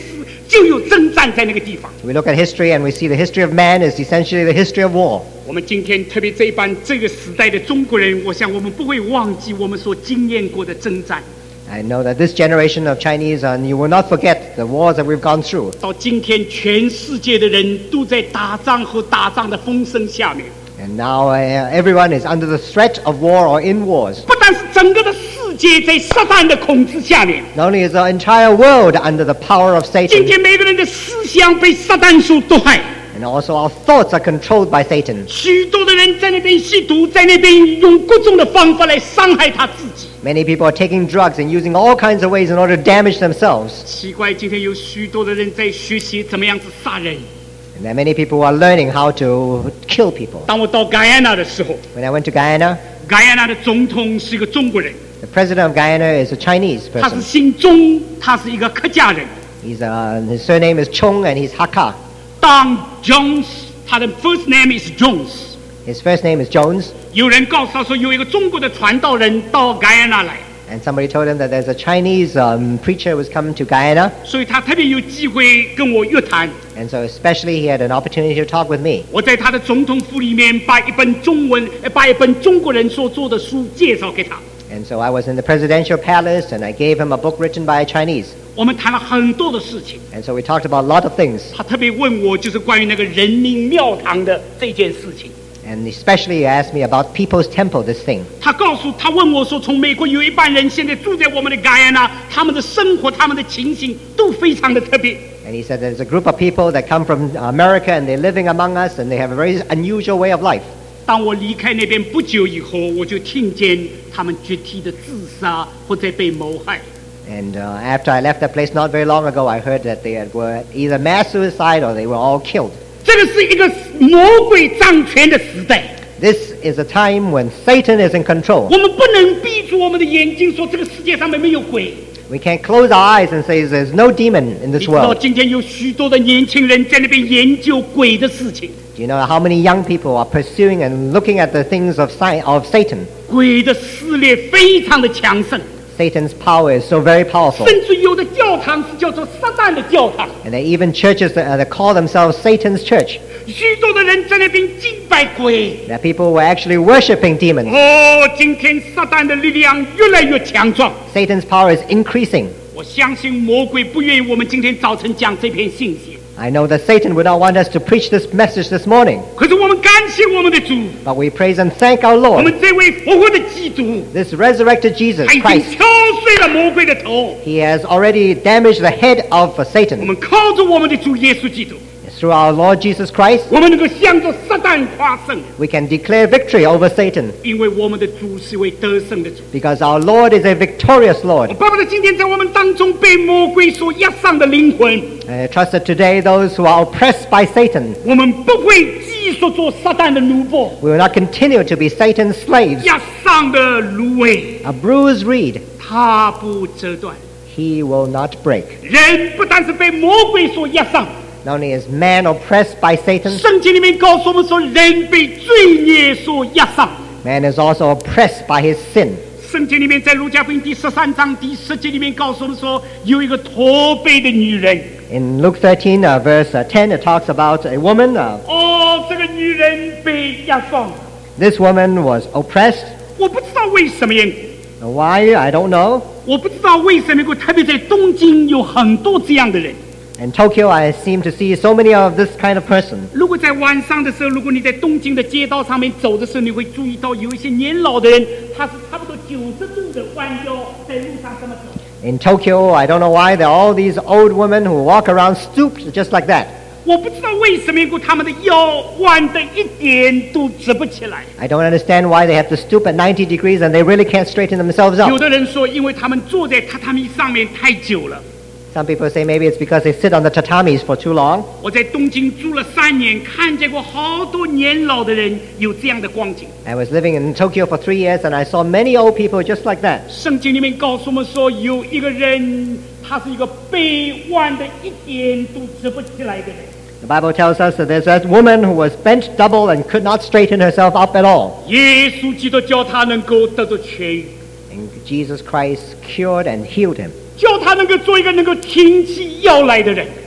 就有征战在那个地方。 We look at history and we see the history of man is essentially the history of war. 我们今天特别这一班这个时代的中国人，我想我们不会忘记我们所经验过的征战。 I know that this generation of Chinese, and you will not forget the wars that we've gone through. 到今天，全世界的人都在打仗和打仗的风声下面。 And now everyone is under the threat of war or in wars. 不但是整个的世界在撒旦的控制下面， Not only is the entire world under the power of 今 Satan, 天每个人的思想被撒旦所毒害。 and also our thoughts are controlled by Satan. 许多的人在那边吸毒，在那边用各种的方法来伤害他自己。 Many people are taking drugs and using all kinds of ways in order to damage themselves. 奇怪，今天有许多的人在学习怎么样子杀人。 And there are many people who are learning how to kill people. 当我到盖亚那的时候， When I went to Guyana, 盖亚那的总统是一个中国人， the president of Guyana is a Chinese 他是 person. 姓钟，他是一个客家人。 His surname is Chung and he's Hakka. 当 Jones， 他的 first name is Jones。 His first name is Jones. 有人告诉他说，有一个中国的传道人到盖亚那来， And somebody told him that there's a Chinese preacher who was coming to Guyana. 所以他特别有机会跟我约谈。 And so especially he had an opportunity to talk with me. 我在他的总统府里面把一本中国人所做的书介绍给他。 And so I was in the presidential palace and I gave him a book written by a Chinese. 我们谈了很多的事情， And so we talked about a lot of things. 他特别问我就是关于那个人民庙堂的这件事情。 And especially he asked me about People's Temple, this thing. 他问我说，从美国有一班人现在住在我们的盖亚那，他们的生活、他们的情形都非常的特别。 And he said there's a group of people that come from America and they're living among us and they have a very unusual way of life. 当我离开那边不久以后，我就听见他们集体的自杀或者被谋害。 And after I left that place not very long ago, I heard that they were either mass suicide or they were all killed. 这个是一个魔鬼掌权的时代。 This is a time when Satan is in control. 我们不能闭住我们的眼睛，说这个世界上面没有鬼。 We can't close our eyes and say there's no demon in 你 this 知道 world. 今天有许多的年轻人在那边研究鬼的事情， Do you know how many young people are pursuing and looking at the things of Satan? 鬼的势力非常的强盛， Satan's power is so very powerful. 甚至有的教堂是叫做撒旦的教堂， And there are even churches that call themselves Satan's church. 许多的人在那边敬拜鬼。 There are people who are actually worshiping demons. 哦，今天撒旦的力量越来越强壮。 Satan's power is increasing. 我相信魔鬼不愿意我们今天早晨讲这篇信息， I know that Satan would not want us to preach this message this morning, 可是我们感谢我们的主， but we praise and thank our 我 Lord. 们这位复活的基督， This resurrected Jesus 他已经 Christ, 敲碎了魔鬼的头。 he has already damaged the head of 我 Satan. 们靠着我们的主耶稣基督， Through our Lord Jesus Christ, 我们能够向着撒旦夸胜， we can declare victory over Satan 因为我们的主是位得胜的主。 because our Lord is a victorious 我 Lord. 巴不得今天在我们当中被魔鬼所压上的灵魂， And I trust that today those who are oppressed by Satan, 我们不会继续做撒旦的奴仆， we will not continue to be Satan's slaves. 压上的芦苇 A bruised reed, 它不折断。 he will not break. 人不但是被魔鬼所压上， Not only is man oppressed by Satan, 圣经里面告诉我们说，人被罪孽所压上。 man is also oppressed by his sin. 圣经里面在路加福音第13章第10节里面告诉我们说，有一个驼背的女人。 In Luke 13, verse 10, it talks about a woman. 哦，这个女人被压上， This woman was oppressed. 我不知道为什么缘故， Why? I don't know. 我不知道为什么缘故，特别在东京有很多这样的人。 In Tokyo, I seem to see so many of this kind of person. 如果在晚上的时候，如果你在东京的街道上面走的时候，你会注意到有一些年老的人，他是差不多90度的弯腰在路上这么走。 In Tokyo, I don't know why, there are all these old women who walk around stooped just like that. 我不知道为什么缘故，他们的腰弯的一点都直不起来。 I don't understand why they have to stoop at 90 degrees and they really can't straighten themselves 有 up. 的人说，因为他们坐在榻榻米上面太久了。 Some people say maybe it's because they sit on the tatamis for too long. 我在东京住了3年，看见过好多年老的人有这样的光景。 I was living in Tokyo for 3 years and I saw many old people just like that. 圣经里面告诉我们说，有一个人，他是一个背弯的一点都直不起来的人。 The Bible tells us that there's that woman who was bent double and could not straighten herself up at all. 耶稣基督叫他能够得到痊愈， And Jesus Christ cured and healed him 叫他能够做一个能够挺起腰来的人。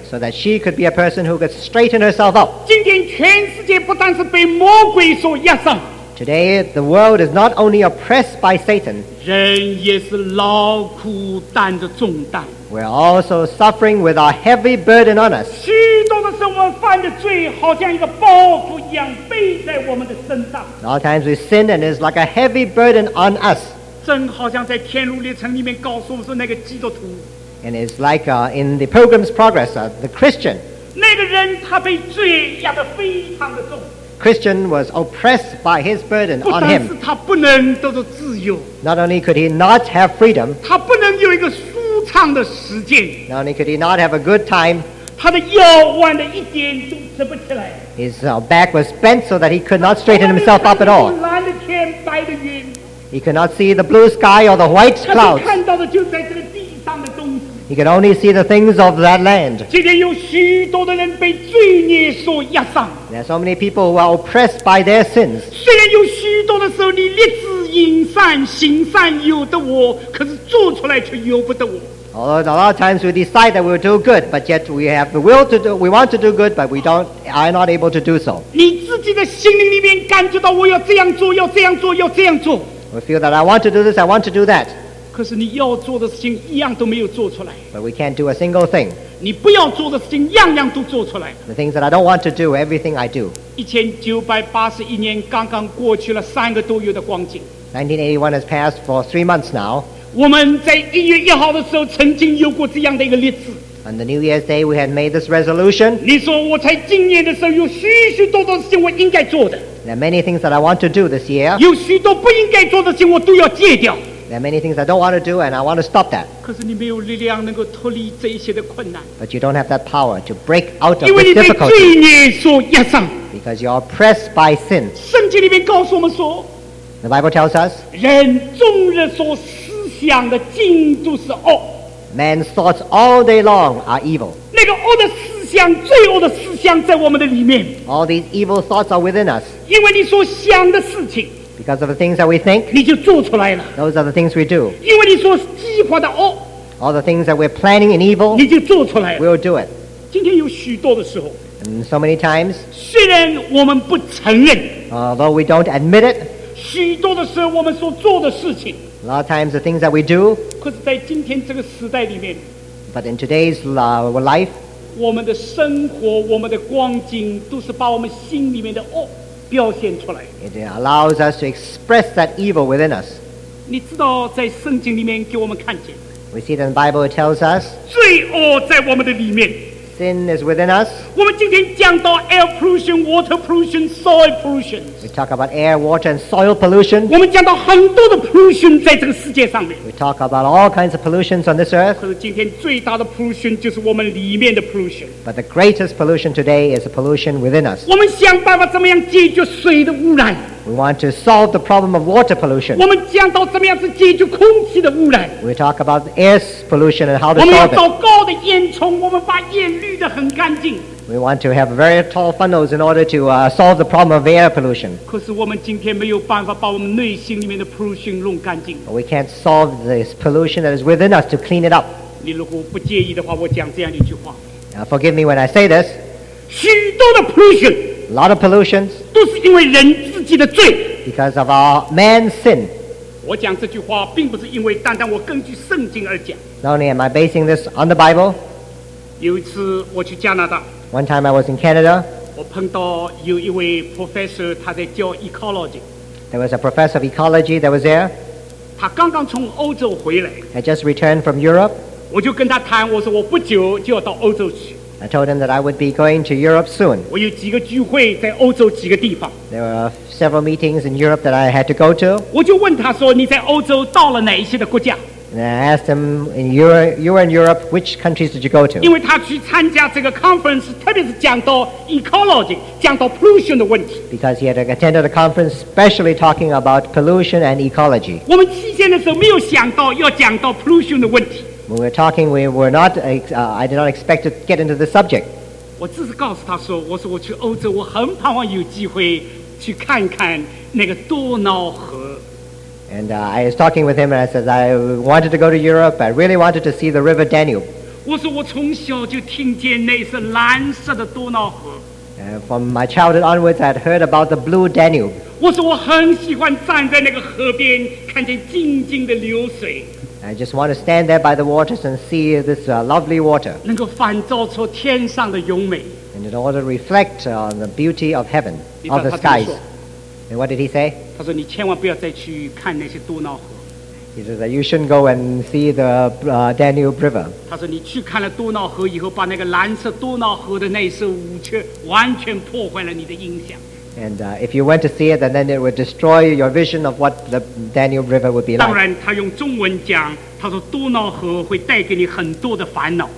so that she could be a person who could straighten herself up. 今天全世界不但是被魔鬼所压上， Today, the world is not only oppressed by Satan, 人也是劳苦担着重担。 we're also suffering with our heavy burden on us. 许多的时候，我们犯的罪好像一个包袱一样背在我们的身上， A lot of times we sin and it's like a heavy burden on us. 正好像在天路历程里面告诉我们说，那个基督徒， And it's like in the Pilgrim's Progress, the Christian. 那个人他被罪压得非常的重， Christian was oppressed by his burden 不 on 但是 him. 他不能得到自由， Not only could he not have freedom, 他不能有一个舒畅的时间， not only could he not have a good time, 他的腰弯的一点都直不起来。 his back was bent so that he could not straighten himself up at all. 蓝的天，白的云， He could not see the blue sky or the white 他所 clouds. 看到的就在这个地上的东西。 He could only see the things of that land. 今天有许多的人被罪孽所压上， There are so many people who are oppressed by their sins. 虽然有许多的时候你立志行善，行善由得我，可是做出来却由不得我。 Although a lot of times we decide that we'll do good, but yet we have the will to do, we want to do good, but we are not able to do so. 你自己的心灵里面感觉到我要这样做，要这样做，要这样做， We feel that I want to do this, I want to do that, 可是你要做的事情一样都没有做出来， but we can't do a single thing. 你不要做的事情样样都做出来。 The things that I don't want to do, everything I do. 1981年刚刚过去了3个多月的光景， 1981 has passed for 3 months now. 我们在1月1号的时候曾经有过这样的一个例子。 On the New Year's Day, we had made this resolution. 你说我在今年的时候有许许多多的事情我应该做的， There are many things that I want to do this year. 有许多不应该做的事情我都要戒掉。 There are many things I don't want to do, and I want to stop that. 可是你没有力量能够脱离这一些的困难， But you don't have that power to break out of 因为 this 你被 difficulty 罪孽所压上。 because you're oppressed by sin. 圣经里面告诉我们说， The Bible tells us 人终日所思想的尽都是恶， man's thoughts all day long are evil. 那个恶的思想、罪恶的思想在我们的里面， All these evil thoughts are within us. 因为你所想的事情， Because of the things that we think, 你就做出来了； those are the things we do. 因为你所计划的恶， All the things that we're planning in evil, 你就做出来了。 we'll do it. 今天有许多的时候， And so many times, 虽然我们不承认， although we don't admit it, 许多的时候我们所做的事情， a lot of times the things that we do, 可是在今天这个时代里面， but in today's life, 我们的生活、我们的光景，都是把我们心里面的恶表现出来。 it allows us to express that evil within us. 你知道，在圣经里面给我们看见， We see that in the Bible it tells us 罪恶在我们的里面。 sin is within us. 我们今天讲到 air pollution、water pollution、soil pollution， We talk about air, water, and soil pollution. 我们讲到很多的 pollution 在这个世界上面。 We talk about all kinds of pollutions on this earth. 可是今天最大的 pollution 就是我们里面的 pollution。 But the greatest pollution today is the pollution within us. 我们想办法怎么样解决水的污染， We want to solve the problem of water pollution. 我们讲到怎么样去解决空气的污染。 We talk about air pollution and how to 我们要 solve 找 it. 高的烟囱，我们把烟滤得很干净。 We want to have very tall funnels in order to solve the problem of air pollution. 可是我们今天没有办法把我们内心里面的 pollution 弄干净。 But we can't solve this pollution that is within us to clean it up. 你如果不介意的话，我讲这样一句话： Now, forgive me when I say this. 许多的 pollution A lot of pollutions 都是因为人自己的罪。 because of our man's sin. 我讲这句话，并不是因为单单我根据圣经而讲。 Not only am I basing this on the Bible. 有一次我去加拿大， One time I was in Canada. 我碰到有一位 professor， 他在教 ecology， There was a professor of ecology that was there. 他刚刚从欧洲回来， I just returned from Europe. 我就跟他谈，我说我不久就要到欧洲去， I told him that I would be going to Europe soon. 我有几个聚会在欧洲几个地方， There were several meetings in Europe that I had to go to. 我就问他说：“你在欧洲到了哪一些的国家 And I asked him, you were in Europe, which countries did you go？” 因 to? 为他去参加这个 conference， 特别是讲到 ecology， 讲到 pollution 的问题。 Because he had attended a conference especially talking about pollution and ecology. 我们期间的时候没有想到要讲到 pollution 的问题， When we were talking, I did not expect to get into the subject. 我只是告诉他说：“我说我去欧洲，我很盼望有机会去看看那个多瑙河。” And I was talking with him and I said I wanted to go to Europe. I really wanted to see the river Danube. 我说我从小就听见那是蓝色的多瑙河。 From my childhood onwards, I had heard about the blue Danube. 我说我很喜欢站在那个河边，看见静静的流水， I just want to stand there by the waters and see this lovely water, 能够反照出天上的咏美。 and in order to reflect on the beauty of heaven, 你知道 of the 他怎么 skies. 说？ And what did he say? 他说：“你千万不要再去看那些多瑙河。 He says that you shouldn't go and see the Danube River. 他说你去看了多瑙河以后，把那个蓝色多瑙河的那首舞曲完全破坏了你的印象。 And if you went to see it, then it would destroy your vision of what the Danube River would be 当 like. 然，他用中文讲，他说多瑙河会带给你很多的烦恼。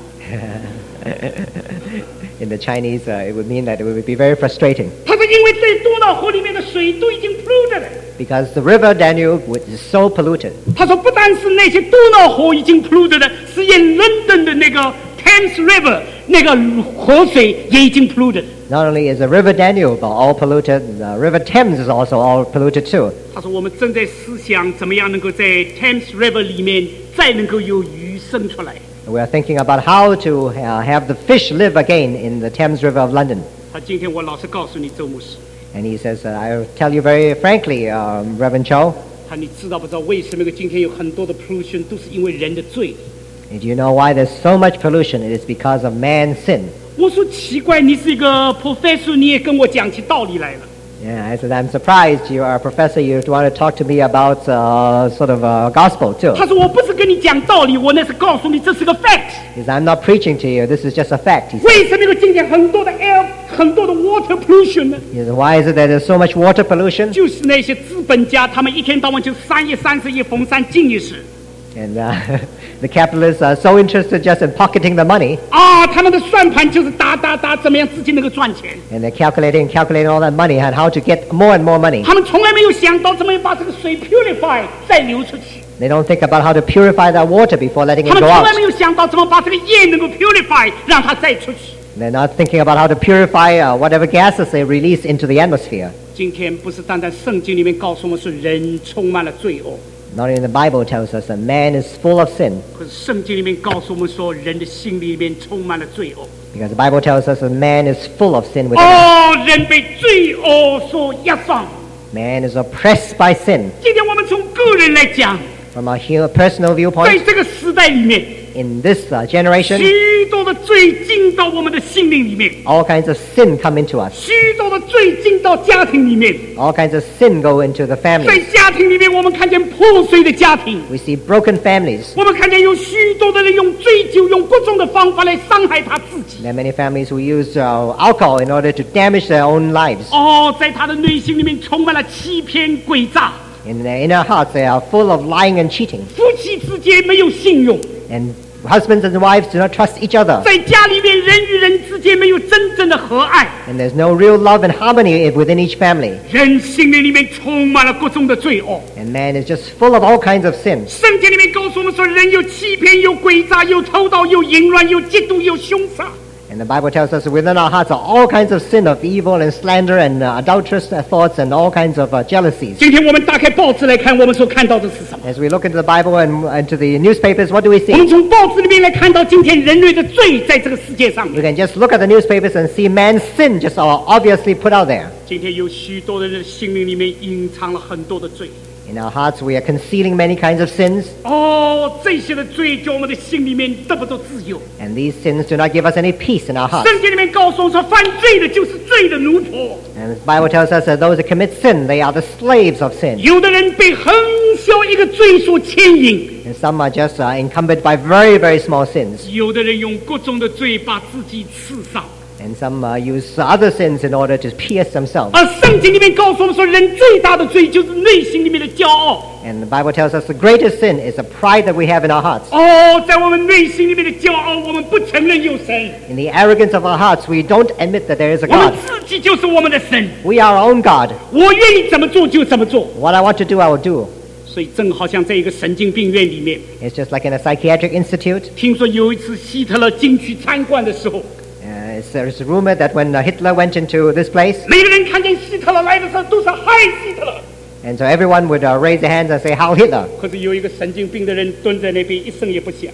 In the Chinese, it would mean that it would be very frustrating 他说，因为在多瑙河里面的水都已经 polluted 了。 because the river Danube is so polluted. 他说，不但是那些多瑙河已经 polluted 了，是连伦敦的那个 Thames River 那个河水也已经 polluted。 Not only is the river Danube all polluted, the river Thames is also all polluted too. 他说，我们正在思想怎么样能够在 Thames River 里面再能够有鱼生出来。 We are thinking about how to have the fish live again in the Thames River of London. 他今天我老实告诉你，周牧师， And he says, I'll tell you very frankly, Reverend Cho, 他你知道不知道为什么今天有很多的 pollution 都是因为人的罪？ do you know why there's so much pollution? It is because of man's sin. 我说奇怪，你是一个 professor， 你也跟我讲起道理来了。 Yeah, I said, I'm surprised you are a professor. You want to talk to me about sort of gospel too. 他说我不是跟你讲道理，我那是告诉你这是个 fact。 He said, I'm not preaching to you. This is just a fact. He said, 为什么有今天很多的 air 很多的 water pollution 呢？ He said, why is it that there's so much water pollution? 就是那些资本家，他们一天到晚就31逢三进一时 And the capitalists are so interested just in pocketing the money, 啊，他们的算盘就是打，怎么样自己能够赚钱。 and they're calculating all that money and how to get more and more money. 他们从来没有想到怎么样把这个水 purify 再流出去， They don't think about how to purify that water before letting 他 it 们 go 从 out. 来没有想到怎么把这个烟能够 purify 让它再出去。 They're not thinking about how to purify whatever gases they release into the atmosphere. 今天不是单单圣经里面告诉我们说人充满了罪恶， Not even the Bible tells us that man is full of sin, 可是圣经里面告诉我们说人的心里面充满了罪恶。 because the Bible tells us that man is full of sin within us. 哦，人被罪恶所压伤。 Man is oppressed by sin. 今天我们从个人来讲， From a personal 在 viewpoint, 这个时代里面， in this generation, 许多的罪进到我们的心灵里面， all kinds of sin come into us. 许多的罪进到家庭里面。 All kinds of sin go into the 在 family. 家庭里面，我们看见破碎的家庭， We see broken families. 我们看见有许多的人用醉酒、用各种的方法来伤害他自己。 There are many families who use alcohol in order to damage their own lives. 哦，在他的内心里面充满了欺骗、诡诈。 In their inner hearts, they are full of lying and cheating. 夫妻之间没有信用， And husbands and wives do not trust each other. 在家里面人与人之间没有真正的和爱， And there's no real love and harmony within each family. 人心灵里面充满了各种的罪恶。 And man is just full of all kinds of sin. 圣经里面告诉我们说，人有欺骗，有诡诈，有偷盗，有淫乱，有嫉妒，有凶杀。 And the Bible tells us that within our hearts are all kinds of sin of evil and slander and adulterous thoughts and all kinds of jealousies. 今天我们打开报纸来看，我们所看到的是什么？ As we look into the Bible and into the newspapers, what do we 我们 see? 从报纸里面来看到今天人类的罪在这个世界上 You 面。 can just look at the newspapers and see man's sin just obviously put out there. 今天有许多人的心灵里面隐藏了很多的罪。 In our hearts, we are concealing many kinds of sins, 哦，这些的罪叫我们的心里面得不到自由。 and these sins do not give us any peace in our hearts. 圣经里面告诉我们说，犯罪的就是罪的奴仆。 And the Bible tells us that those who commit sin, they are the slaves of sin. 有的人被很小一个罪所牵引， And some are just encumbered by very, very small sins. 有的人用各种的罪把自己刺伤。 And some use other sins in order to pierce themselves. 而圣经里面告诉我们说，人最大的罪就是内心里面的骄傲。 And the Bible tells us the greatest sin is the pride that we have in our hearts. 哦，在我们内心里面的骄傲，我们不承认有神， In the arrogance of our hearts, we don't admit that there is a 我们 God. 自己就是我们的神。 We are our own God. 我愿意怎么做就怎么做。 What I want to do, I will do. 所以正好像在一个神经病院里面， It's just like in a psychiatric institute. 听说有一次希特勒进去参观的时候， There's a rumor that when Hitler went into this place, 每个人看见希特勒来的时候都是嗨希特勒。 and so everyone would raise their hands and say, "How Hitler!" 可是有一个神经病的人蹲在那边，一声也不响。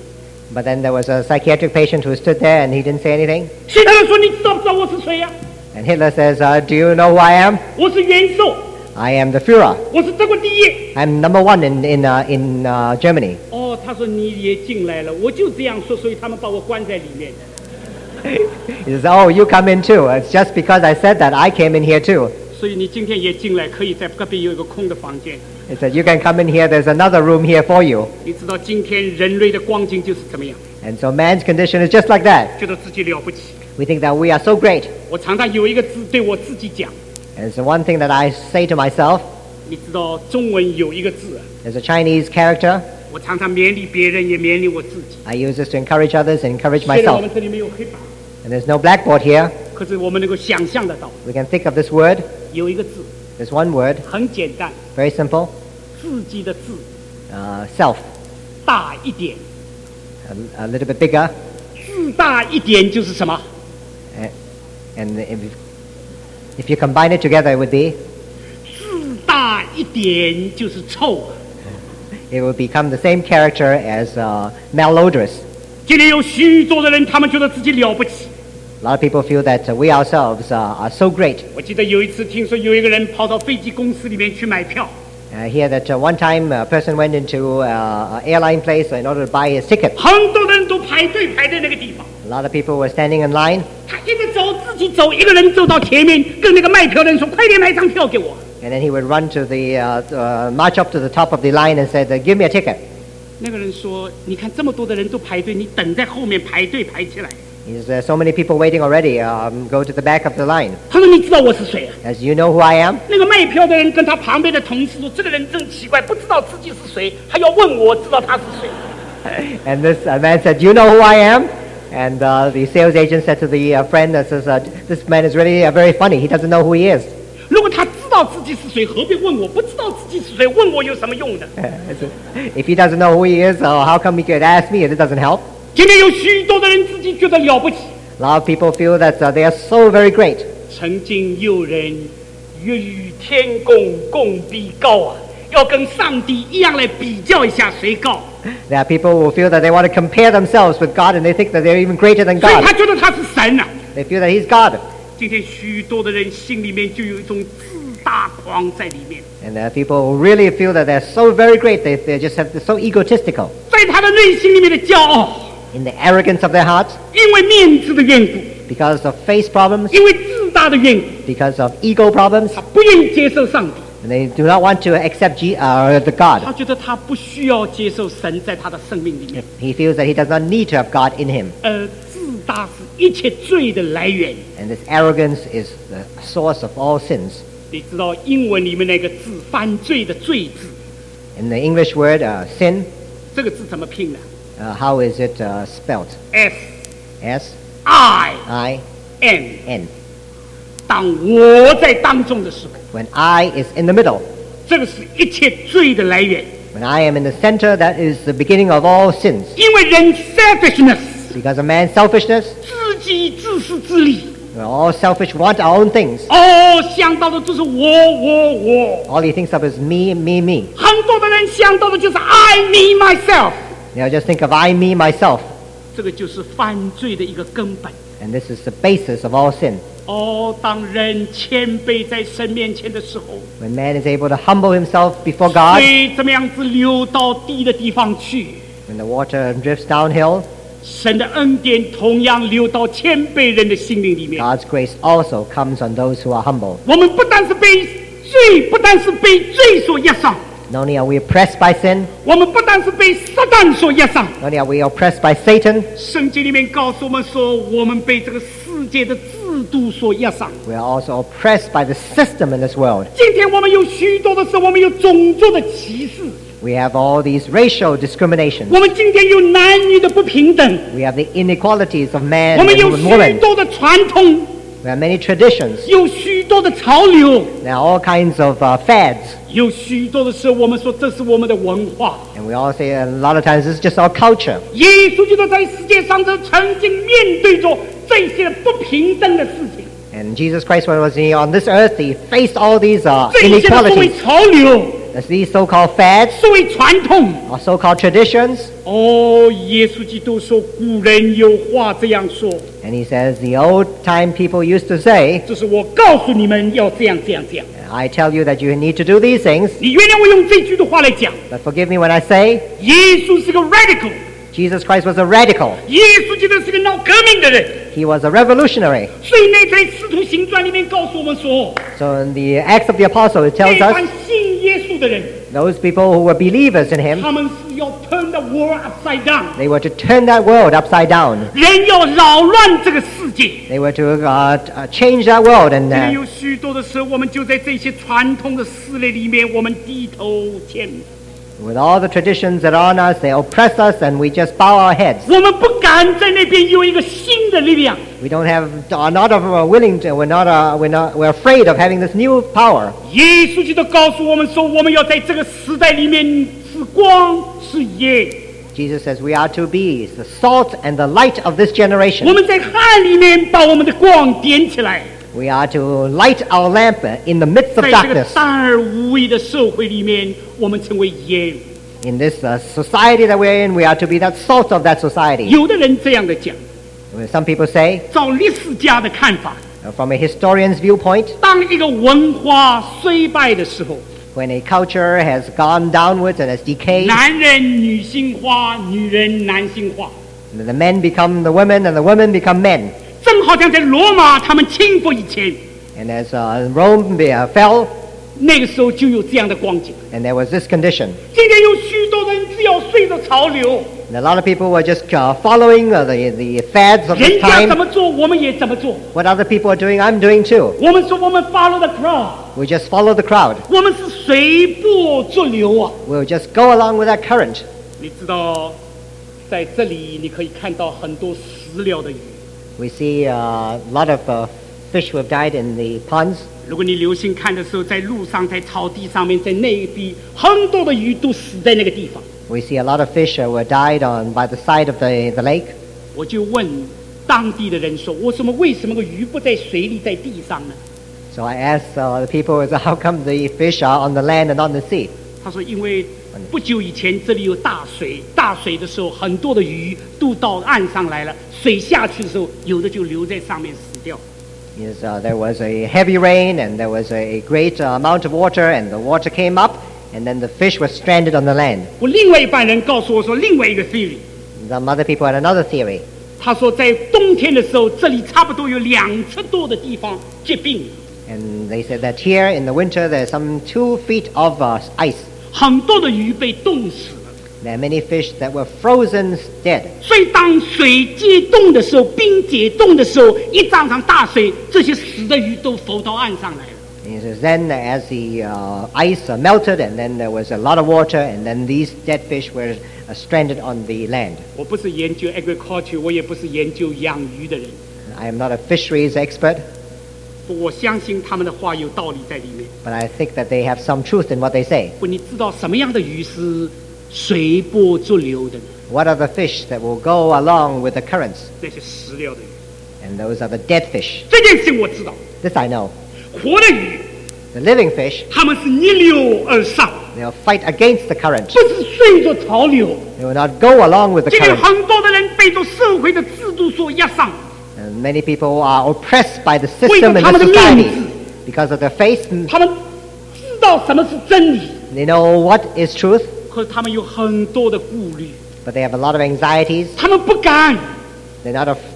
But then there was a psychiatric patient who stood there and he didn't say anything. 希特勒说：“你知道不知道我是谁呀、 And Hitler says, do you know who I am? 我是元首， I am the Führer. 我是德国第一。 I'm number one in Germany. ” 哦，他说你也进来了，我就这样说，所以他们把我关在里面。 He says, oh, you come in too. It's just because I said that I came in here too. 所以你今天也进来，可以在隔壁有一个空的房间。 He said, you can come in here. There's another room here for you. 你知道今天人类的光景就是怎么样？ And so man's condition is just like that. 觉得自己了不起。 We think that we are so great. 我常常有一个字对我自己讲， And it's the one thing that I say to myself. 你知道中文有一个字， There's a Chinese character. 我常常勉励别人，也勉励我自己。 I use this to encourage others and encourage 虽然我 myself. 们这里没有黑板， And there's no blackboard here. 可是我们能够想象得到， We can think of this word. 有一个字 There's one word. 很简单， Very simple. 自己的字 Self. 大一点， A little bit bigger. 字大一点就是什么？ And if you combine it together, it would be. 字大一点就是臭。 It would become the same character as malodorous. 今天有许多的人，他们觉得自己了不起。 A lot of people feel that we ourselves are so great. 我记得有一次听说有一个人跑到飞机公司里面去买票， I hear that one time a person went into an airline place in order to buy his ticket. 很多人都排队排在那个地方。 A lot of people were standing in line, 他一直走，自己走，一个人走到前面，跟那个卖票的人说：“快点买张票给我。 and then he would run to the march up to the top of the line and said, "Give me a ticket." ” 那个人说：“你看这么多的人都排队，你等在后面排队排起来。 He says, "So many people waiting already. Go to the back of the line." ” 他说：“你知道我是谁啊 As you know who I am? ？” 那个卖票的人跟他旁边的同事说：“这个人真奇怪，不知道自己是谁，还要问我知道他是谁。 And this man said, "You know who I am?" And the sales agent said to the friend, says, "This man is really very funny. He doesn't know who he is." 如果他知道自己是谁，何必问我？不知道自己是谁，问我有什么用呢？” If he doesn't know who he is, how come he could ask me? It doesn't help. 今天有许多的人自己觉得了不起。 A lot of people feel that they are so very great. 曾经有人与天共比高啊，要跟上帝一样来比较一下谁高。 There are people who feel that they want to compare themselves with God, and they think that they're even greater than 所以 God. 他觉得他是神啊。 They feel that He's God. 今天许多的人心里面就有一种自大狂在里面， And there are people who really feel that they're so very great. They just have so egotistical 在他的内心里面的骄傲， in the arrogance of their hearts 因为面子的缘故， because of face problems, 因为自大的缘故， because of ego problems, 他不愿意接受上帝， and they do not want to accept the God. 他觉得他不需要接受神在他的生命里面， He feels that he does not need to have God in him. 自大是一切罪的来源。 And this arrogance is the source of all sins. 你知道英文里面那个字犯罪的罪字， In the English word sin, 这个字怎么拼呢 how is it spelt? ？S S I I N。 N. 当我在当中的时候， When I is in the middle, 这个是一切罪的来源。 when I am in the center, that is the beginning of all sins. 因为人 selfishness， Because of man's selfishness, 自己自私自利， we're all selfish, want our own things. 想到的就是我。 All he thinks of is me, me, me. 很多的人想到的就是 I me myself， Just think of I, me, myself. 这个就是犯罪的一个根本。 And this is the basis of all sin. 当人谦卑在神面前的时候， When man is able to humble himself before God, 水怎么样子流到低的地方去？ when the water drifts downhill, 神的恩典同样流到谦卑人的心灵里面。 God's grace also comes on those who are humble. 我们不但是被罪，不但是被罪所压上， Not only are we oppressed by sin, 我们不但是被撒旦所压上。 not only are we oppressed by Satan, 圣经里面告诉我们说，我们被这个世界的制度所压上。 we are also oppressed by the system in this world. 今天我们有许多的时候，我们有种族的歧视， We have all these racial discriminations. 我们今天有男女的不平等， We have the inequalities of man 我们 and 有许 woman. 多的传统， We have many traditions. 有许多的潮流， There are all kinds of fads. 有许多的时候，我们说这是我们的文化。 And we all say a lot of times this is just our culture. 耶稣基督在世界上曾经面对着这些不平等的事情， And Jesus Christ, when he was on this earth, he faced all these 这些的作为 inequalities 潮流， As these so-called fads 所谓传统。 or so-called traditions. 哦，耶稣基督说，古人有话这样说， And he says, the old-time people used to say, 这是我告诉你们要这样这样这样。 I tell you that you need to do these things, 你原谅我用这句的话来讲， but forgive me when I say, 耶稣是个 radical， Jesus Christ was a radical. 耶稣基督是个闹革命的人。 He was a revolutionary. 所以呢，在《使徒行传》里面告诉我们说， So in the Acts of the Apostles, it 这 tells 帮 us 信耶稣的人， those people who were believers in him, 他们是要 turn the world upside down， they were to turn that world upside down. 人要扰乱这个世界。 They were to change that world. And 这里有许多的时候，我们就在这些传统的思类里面，我们低头谦。 with all the traditions that are on us, they oppress us, and we just bow our heads. 我们不敢在那边有一个新的力量。 We don't have, are not willing to, we're afraid of having this new power. 耶稣基督告诉我们说，我们要在这个时代里面是光是盐。 Jesus says we are to be the salt and the light of this 我 generation. 们在暗里面把我们的光点起来， We are to light our lamp in the midst of 在这个 darkness. 淡而无味的社会里面，我们成为盐。 In this society that we're in, we are to be that salt of that society. 有的人这样的讲， Some people say, 照历史家的看法， from a historian's viewpoint, 当一个文化衰败的时候， when a culture has gone downwards and has decayed, 男人女性化，女人男性化， the men become the women and the women become men. 正好像在罗马他们倾覆以前， And as Rome fell, 那个时候就有这样的光景。 and there was this condition. 今天有许多人只要随着潮流， And a lot of people were just following the fads of 人 this 家怎 time. 么做，我们也怎么做。 What other people are doing, I'm doing too. 我们说我们 follow the crowd， We just follow the crowd. 我们是随波逐流啊。 We'll just go along with that current. 你知道，在这里你可以看到很多死了的鱼。 We see a lot of fish who have died in the ponds. 如果你留心看的时候，在路上、在草地上面，在那一地，很多的鱼都死在那个地方。 We see a lot of fish who were died by the side of the lake. 我就问当地的人说：“为什么个鱼不在水里，在地上呢？” So I asked the people, how come the fish are on the land and on the sea? 他说：“因为不久以前这里有大水，大水的时候，很多的鱼都到岸上来了。水下去的时候，有的就留在上面死掉。” Is there was a heavy rain and there was a great amount of water and the water came up and then the fish were stranded on the land. 我另外一半人告诉我说，另外一个 theory， Some other people had another theory. 他说在冬天的时候，这里差不多有2尺多的地方结冰， And they said that here in the winter there's some 2 feet of ice. 很多的鱼被冻死了。 There are many fish that were frozen dead. 所以当水解冻的时候，冰解冻的时候，一涨上大水，这些死的鱼都浮到岸上来了。 And he says then as the ice melted and then there was a lot of water and then these dead fish were stranded on the land. 我不是研究 agriculture， 我也不是研究养鱼的人， I am not a fisheries expert, 我相信他们的话有道理在里面。 but I think that they have some truth in what they say. 不，你知道什么样的鱼是随波逐流的呢？ What are the fish that will go along with the currents? 那些死了的鱼。 And those are the dead fish. 这件事情我知道， This I know. 活的鱼 The living fish, 他们是逆流而上， they'll fight against the current. 不是随着潮流。 They will not go along with the 今天 current. 很多的人被着社会的制度所压上， And many people are oppressed by the 为了 system 他 and 们 the 的面 society 子， because of their faith. 他们知道什么是真理， They know what is truth, 可是他们有很多的顾虑， but they have a lot of anxieties. 他们不敢 They're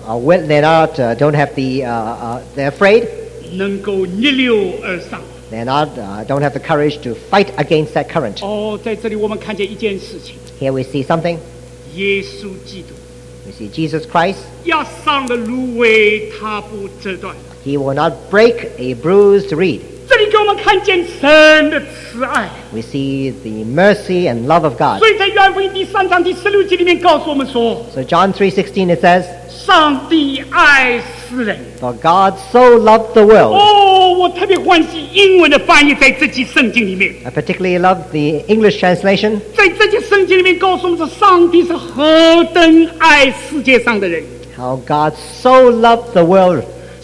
don't have they're afraid. 能够逆流而上。 Don't have the courage to fight against that current. 哦，在这里我们看见一件事情： Here we see something. 耶稣基督 We see Jesus Christ. 压伤的芦苇，他不折断。 He will not break a bruised reed. 这里给我们看见神的慈爱。 We see the mercy and love of God. 所以在约翰福音第3章第16节里面告诉我们说， So John 3:16 it says, 上帝爱世人。 For God so loved the world. 哦，我特别欢喜英文的翻译，在这节圣经里面， I particularly love the English translation. 在这节圣经里面告诉我们说，上帝是何等爱世界上的人。 How God so loved the world.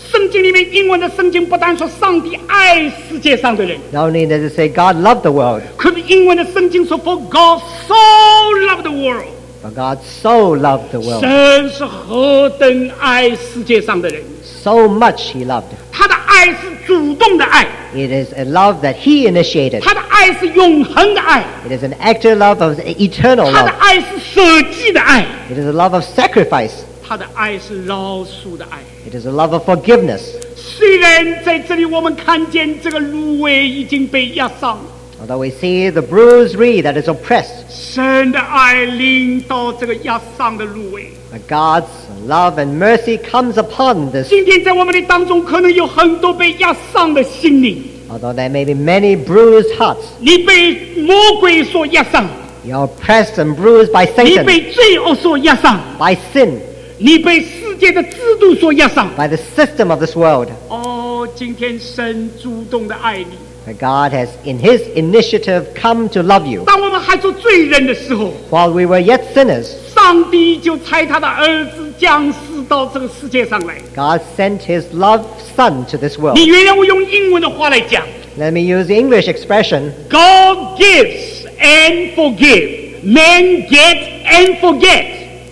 圣经里面英文的圣经不但说上帝爱世界上的人， Not only does it say God loved the world, 可是英文的圣经说 For God so loved the world， but God so loved the world. 神是何等爱世界上的人， So much he loved. 他的爱是主动的爱， It is a love that he initiated. 他的爱是永恒的爱， It is an active love of eternal 他的 love. 爱是舍己的爱， It is a love of sacrifice. 他的爱是饶恕的爱。 It is a love of forgiveness. 虽然在这里我们看见这个芦苇已经被压伤， Although we see the bruised reed that is oppressed, 神的爱临到这个压伤的芦苇。 but God's love and mercy comes upon this. 今天在我们的当中，可能有很多被压伤的心灵， Although there may be many bruised hearts, 你被魔鬼所压伤， you're oppressed and bruised by 你 Satan, 被罪恶所压伤， by sin, 你被世界的制度所压伤。 by the system of this world. 哦，今天神主动的爱你。 But God has, in his initiative, come to love you. 当我们还做罪人的时候， While we were yet sinners, 上帝就差他的儿子降世到这个世界上来。 God sent his loved Son to this world. 你原谅我用英文的话来讲 Let me use the English expression, ：God gives and forgive, man get and forget。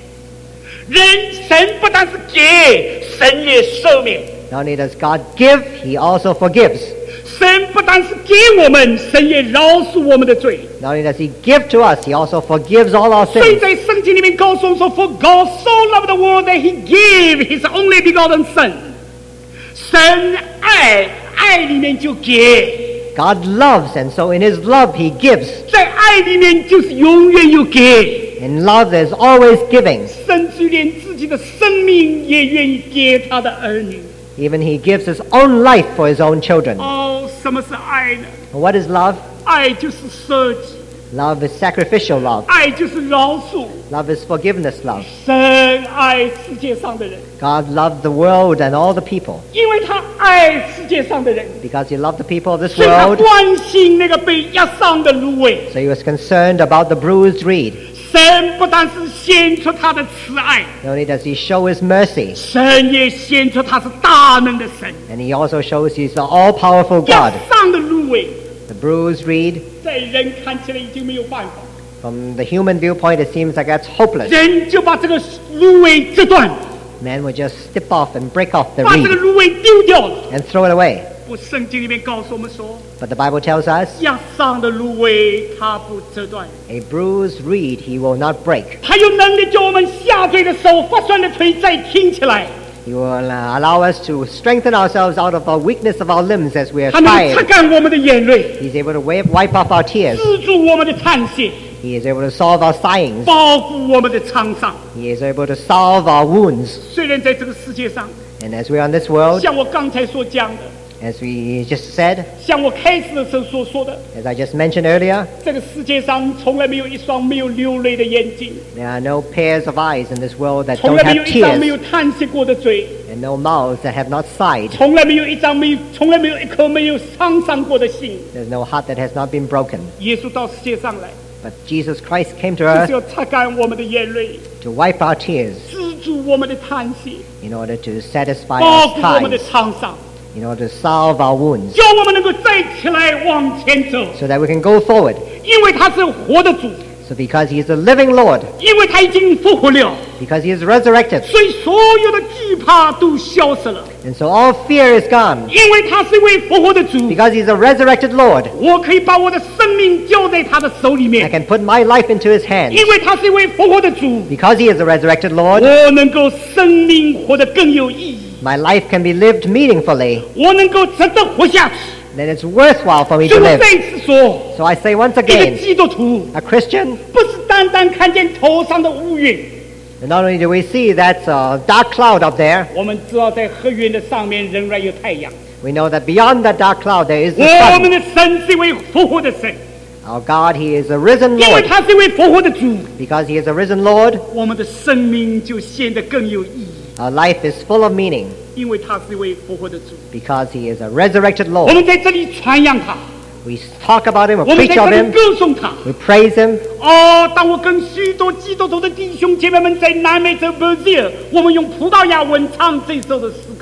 神不但是给，神也赦免； not only does God give, he also forgives. 神不但是给我们，神也饶恕我们的罪。 Not only does he give to us, he also forgives all our 所以 sins. 在圣经里面告诉我们说 ：“For God so loved the world that He gave His only begotten Son。”神爱里面就给， God loves, and so in his love he gives. 在爱里面就是永远有给， In love there's always giving. 甚至连自己的生命也愿意给他的儿女。 Even he gives his own life for his own children. 哦，什么是爱呢？ What is love? 爱就是舍己， Love is sacrificial love. 爱就是饶恕。 Love is forgiveness love. 神爱世界上的人， God loved the world and all the people. 因为他爱世界上的人， Because he loved the people of this 所以他 world, 关心那个被压伤的芦苇。 so he was concerned about the bruised reed. 神不但是显出他的慈爱， Not only does he show his mercy, 神也显出他是大能的神。 and he also shows he's the all-powerful 压 God. 伤的芦苇， The bruised reed, 在人看起来已经没有办法， from the human viewpoint, it seems like that's hopeless. 人就把这个芦苇折断， Man would just snip off and break off the 把这个 reed 芦苇丢掉了。 and throw it away. 不，圣经里面告诉我们说， But the Bible tells us, 压伤的芦苇它不折断， a bruised reed he will not break. 它有能力叫我们下坠的手、发酸的腿再挺起来， He will allow us to strengthen ourselves out of the weakness of our limbs as we are 它能擦 tired. 干我们的眼泪， He's able to wipe off our tears. 止住我们的叹息， He is able to solve our sighings. 包覆我们的创伤。 He is able to solve our wounds. 虽然在这个世界上， And as we are in this world, 像我刚才所讲的， as we just said, 像我开始的时候所说的， as I just mentioned earlier, 这个世界上从来没有一双没有流泪的眼睛， there are no pairs of eyes in this world that 从 don't 来没有 have 一张没有 tears, 叹息过的嘴， and no mouths that have not sighed. 从来没有一颗没有伤伤过的心。 There's no heart that has not been broken. 耶稣到世界上来， But Jesus Christ came to 就是 earth 要擦干我们的眼泪， to wipe our tears 止住我们的叹息， in order to satisfy 包 our 覆我们的 sighs, 创伤， in order to salve our wounds, 叫我们能够再起来往前走。 so that we can go forward. 因为他是活的主， So because he is the living Lord, 因为他已经复活了， because he is resurrected, 所以所有的惧怕都消失了。 and so all fear is gone. 因为他是一位复活的主， Because he is a resurrected Lord, 我可以把我的生命交在他的手里 I 面。 can put my life into his hands. 因为他是一位复活的主， Because he is a resurrected Lord, 我能够生命活得更有意义， my life can be lived meaningfully. 我能够值得活下去。 Then it's worthwhile for me 所 to 以我 live. 再次说， So I say once 一个 again, 基督徒 a Christian, 不是单单看见头上的乌云， and not only do we see that dark cloud up there, 我们知道在黑云的上面仍然有太阳。 we know that beyond that dark cloud there is the 我们 sun. 的神是一位复活的神， Our God, he is a risen 因为 Lord. 他是一位复活的主， Because he is a risen Lord, 我们的生命就显得更有意义。 our life is full of meaning. 因为他是一位复活的主， Because he is a resurrected 我 Lord. 们在这里传扬他， We talk about him, 我 we 们在 preach of 这里 him, 歌颂他。 we praise him. 哦，当我跟许多基督徒的弟兄姐妹们在南美洲 Brazil，我们用葡萄牙文唱这首的诗歌。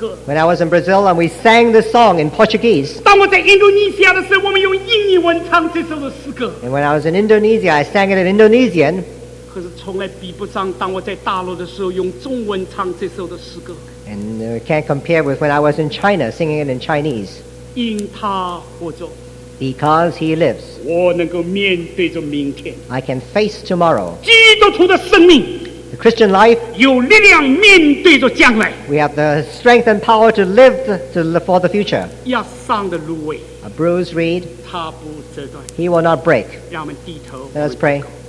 歌。 When I was in Brazil and we sang this song in Portuguese. 当我在印度尼西亚的时候，我们用印尼文唱这首的诗歌。 And when I was in Indonesia, I sang it in Indonesian. 可是从来比不上当我在大陆的时候用中文唱这首的诗歌。 And can't compare with when I was in China singing it in Chinese. 因他活着， Because he lives, 我能够面对着明天。 I can face tomorrow. 基督徒的生命 The Christian life, 有力量面对着将来。 we have the strength and power to live for the future. 压伤的芦苇， A bruised reed, 它不折断。 he will not break. 让我们低头。 Let us pray.